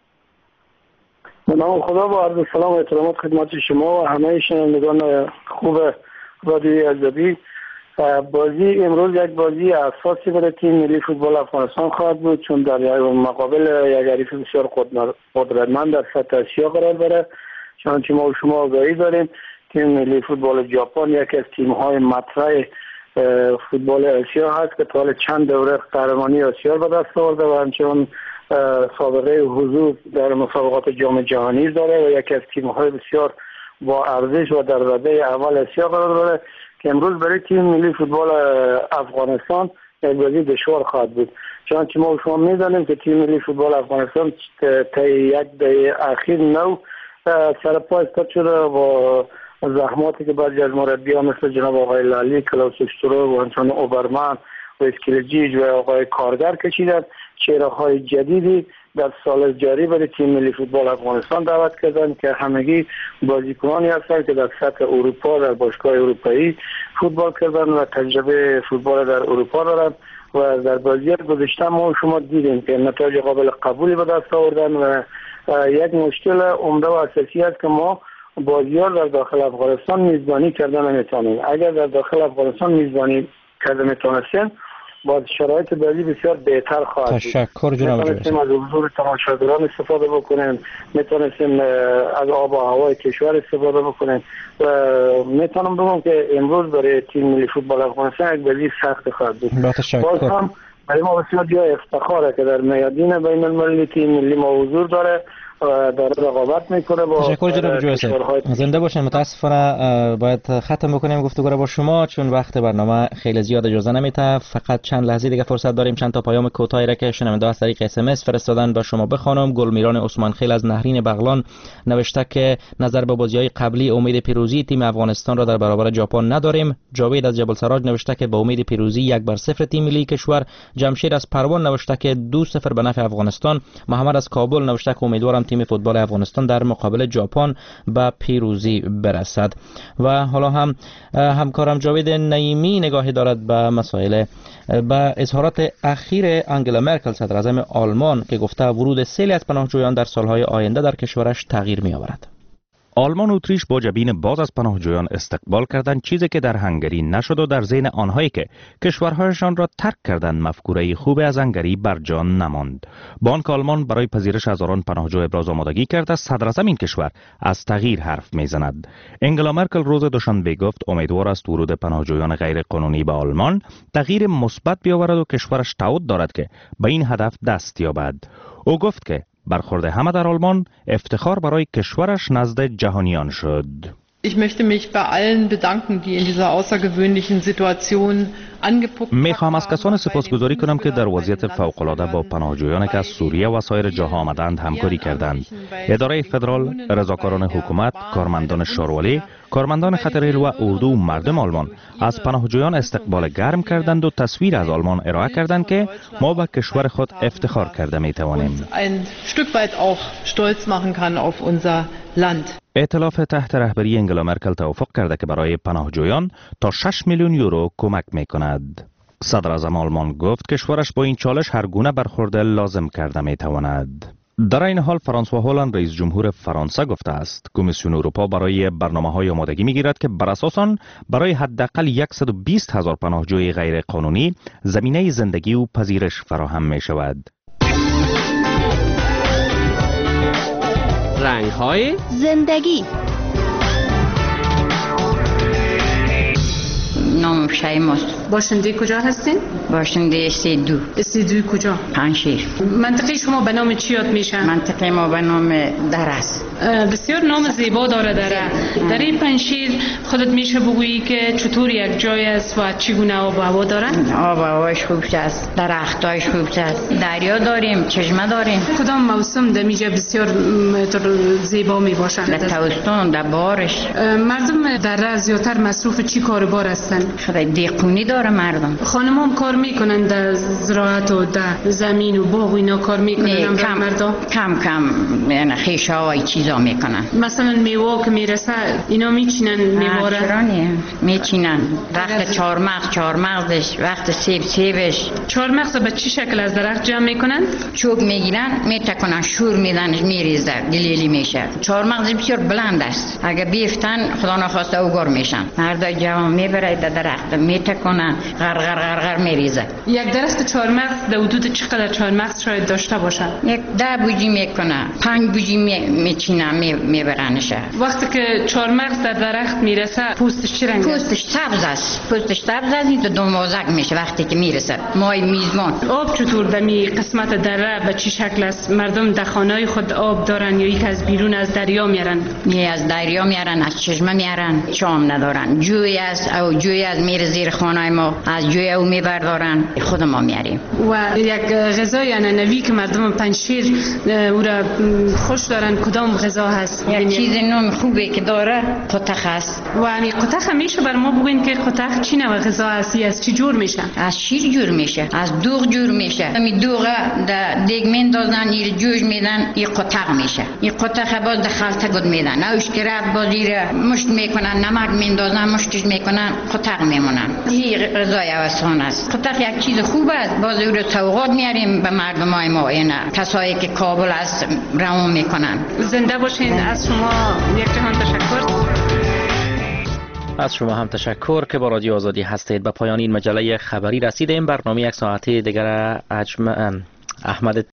به نام خدا با عرض سلام و احترامات خدمت شما و همه شنوندگان خوب رادیو آزادی. بازی امروز یک بازی اساسی برای تیم ملی فوتبال افغانستان خواهد بود، چون در مقابل یک حریف بسیار قدرتمند در سطح آسیا قرار داره. چنانچه ما و شما آگاهی داریم تیم ملی فوتبال ژاپن یکی از تیم‌های مطرح فوتبال آسیا هست که تا حالا چند دوره قهرمانی آسیا به دست آورده و همچنین سابقه حضور در مسابقات جام جهانی داره و یکی از تیم‌های بسیار با ارزش و در رده اول آسیا قرار داره که امروز برای تیم ملی فوتبال افغانستان یک بازی دشوار خواهد بود، چون ما شما می‌دانیم که تیم ملی فوتبال افغانستان تا یک دهه اخیر نو سر پا استاد شده و زحماتی که بعضی از مربیان مثل جناب آقای لالی، کلاوس استرو و همچنین اوبرمن و اسکیلجیج و آقای کارگر کشیدند. چهره‌های جدیدی در سال جاری برای تیم ملی فوتبال افغانستان دعوت کردند که همگی بازیکنانی هستند که در سطح اروپا در باشگاه اروپایی فوتبال کردند و تجربه فوتبال در اروپا دارند و در بازی گذشته ما شما دیدیم که نتایج قابل قبولی به دست آوردن و یک مشکل عمده و اساسی است که ما بازی‌ها در داخل افغانستان میزبانی کردن نمیتونیم. اگر در داخل افغانستان میزبانی کردن میتونستیم با شرایط بازی بسیار بهتر خواهد بود. تشکر جناب میتونستیم از حضور تماشاگران استفاده بکنیم، میتونستیم از آب و هوای کشور استفاده بکنیم و میتونم بگم که امروز برای تیم ملی فوتبال افغانستان یک بازی سخت خواهد بود. باز هم برای ما بسیار جای افتخاره که در میادین بین المللی تیم ملی ما حضور داره و داره رقابت میکنه با تشکر جناب جویسه. زنده باشین. متاسفانه باید ختم بکنیم گفتگو را با شما چون وقت برنامه خیلی زیاد اجازه نمیده. فقط چند لحظه دیگه فرصت داریم چند تا پیام کوتاهی را که شنونده از طریق SMS فرستادن به شما بخوانم. گلمیران عثمان خیل از نهرین بغلان نوشته که نظر به بازی‌های قبلی امید پیروزی تیم افغانستان را در برابر ژاپن نداریم. جاوید از جبل سراج نوشته که با امید پیروزی 1-0 تیم ملی کشور. جمشید از پروان نوشته که 2-0 به نفع افغانستان. محمد از کابل نوشته که امیدوارم تیم فوتبال افغانستان در مقابل ژاپن به پیروزی برسد. و حالا هم همکارم جاوید نعیمی نگاهی دارد به مسائل به اظهارات اخیر انگلا مرکل صدر اعظم آلمان که گفته ورود سیلی از پناهجویان در سالهای آینده در کشورش تغییر می آورد. آلمان و اتریش با جبین باز از پناهجویان استقبال کردند، چیزی که در هنگری نشد و در ذهن آنهایی که کشورهایشان را ترک کردند مفکوره خوب از هنگری بر جان نماند. بانک آلمان برای پذیرش هزاران پناهجو ابراز آمادگی کرده. صدر اعظم این کشور از تغییر حرف میزند. انگلا مرکل روز دوشنبه گفت امیدوار است ورود پناهجویان غیر قانونی به آلمان تغییر مثبت بیاورد و کشورش تعهد دارد که به این هدف دست یابد. او گفت که برخورد همه در آلمان افتخار برای کشورش نزد جهانیان شد. Ich möchte mich bei allen bedanken, die in dieser außergewöhnlichen Situation angepuckt haben. میخواهم از کسان سپاسگزاری کنم که در وضعیت فوق‌العاده با پناهجویان که از سوریه و سایر جاها آمدند همکاری کردند. اداره فدرال، رضاکاران حکومت، کارمندان شاروالی، کارمندان خط ریل و اردو و مردم آلمان از پناهجویان استقبال گرم کردند و تصویر از آلمان ارائه کردند که ما به کشور خود افتخار کرده میتوانیم. Ein Stück weit auch stolz machen kann auf unser Land. ائتلاف تحت رهبری انگلا مرکل توافق کرده که برای پناهجویان تا 6 میلیون یورو کمک میکند. صدر اعظم آلمان گفت کشورش با این چالش هر گونه برخورد لازم کرده میتواند. در این حال فرانسوا هولند رئیس جمهور فرانسه گفته است کمیسیون اروپا برای برنامه‌های آمادگی میگیرد که بر اساس آن برای حداقل 120,000 پناهجوی غیر قانونی زمینه زندگی و پذیرش فراهم می شود. رنگ‌های زندگی. نام شیماست. باشنده کجا هستین؟ باشنده سیدو. سیدو کجا؟ پنشیر. منطقه شما به نام چی یاد میشه؟ منطقه ما به نام درست. بسیار نام زیبا داره دره. در این پنشیر خودت میشه بگویی که چطور یک جای است و چگونه آب و هوا داره؟ آب و هواش خوب است، درختایش خوب است، دریا داریم، چشمه داریم. کدام موسم در میجا بسیار زیبا می باشند؟ در تابستون، در بارش. مردم دره زیادتر مصروف چی کاربار هستن؟ خدای دیقونی داره مردم. خانم هم کار میکنن در زراعت و در زمین و باغ و اینا کار میکنن؟ کم کم یعنی خیشه های چیزا میکنن. مثلا میوه که میرسه اینا میچینن میواره؟ میچینن. وقت چهارمغزش، وقت سیبش. چهارمغز به چی شکل از درخت جمع میکنن؟ چوب میگیرن میتکنن، شور میدن، میریزه، گلیلی میشه. چهارمغز بسیار بلند است، اگه بیفتن خدا نخواسته اوگار میشن. مرد جوان میبره در درخت میتکنن، غر میریزه. یک درخت چهارمغز در حدود چقدر چهارمغز شاید داشته باشه؟ 10 بوجی میکنه، 5 بوجی میچینن میبرنشه. وقتی که چهارمغز در درخت میرسه پوستش چه رنگ است؟ پوستش سبز است، این تو موزک میشه وقتی که میرسه. مای میزبان. آب چطور در می قسمت دره به چه شکل است؟ مردم در خانه‌های خود آب دارن یا یک از بیرون از دریا میارن؟ از دریا میارن، از چشمه میارن، شام ندارن. جوی از میره زیر خانه‌های ما از جوی او میبردارن خود ما میاریم. و یک غذای عنعنوی که مردم پنجشیر او را خوش دارن کدام غذا هست؟ یک چیز نام خوبه که داره قطخ است. و این قطخ میشه بر ما بگوین که قطخ چی نوع غذا است؟ از چی جور میشه؟ از شیر جور میشه، از دوغ جور میشه. می دوغه در دیگ میندازن، این جوش میدن، این قطخ میشه. این قطخ باز در خلطه گود میدن. اوش که رفت باز این مشت میکنن، نمک میندازن، مشتش میکنن، قطخ میمونن. این غذای آسان است. قطخ یک چیز خوب است. باز او رو سوغات میاریم به مردمای ما، اینا کسایی که کابل است روان میکنن. زنده باشین. از شما یک جهان تشکر. از شما هم تشکر که با رادیو آزادی هستید. به پایان این مجله خبری رسیدیم. برنامه یک ساعته دیگر احمد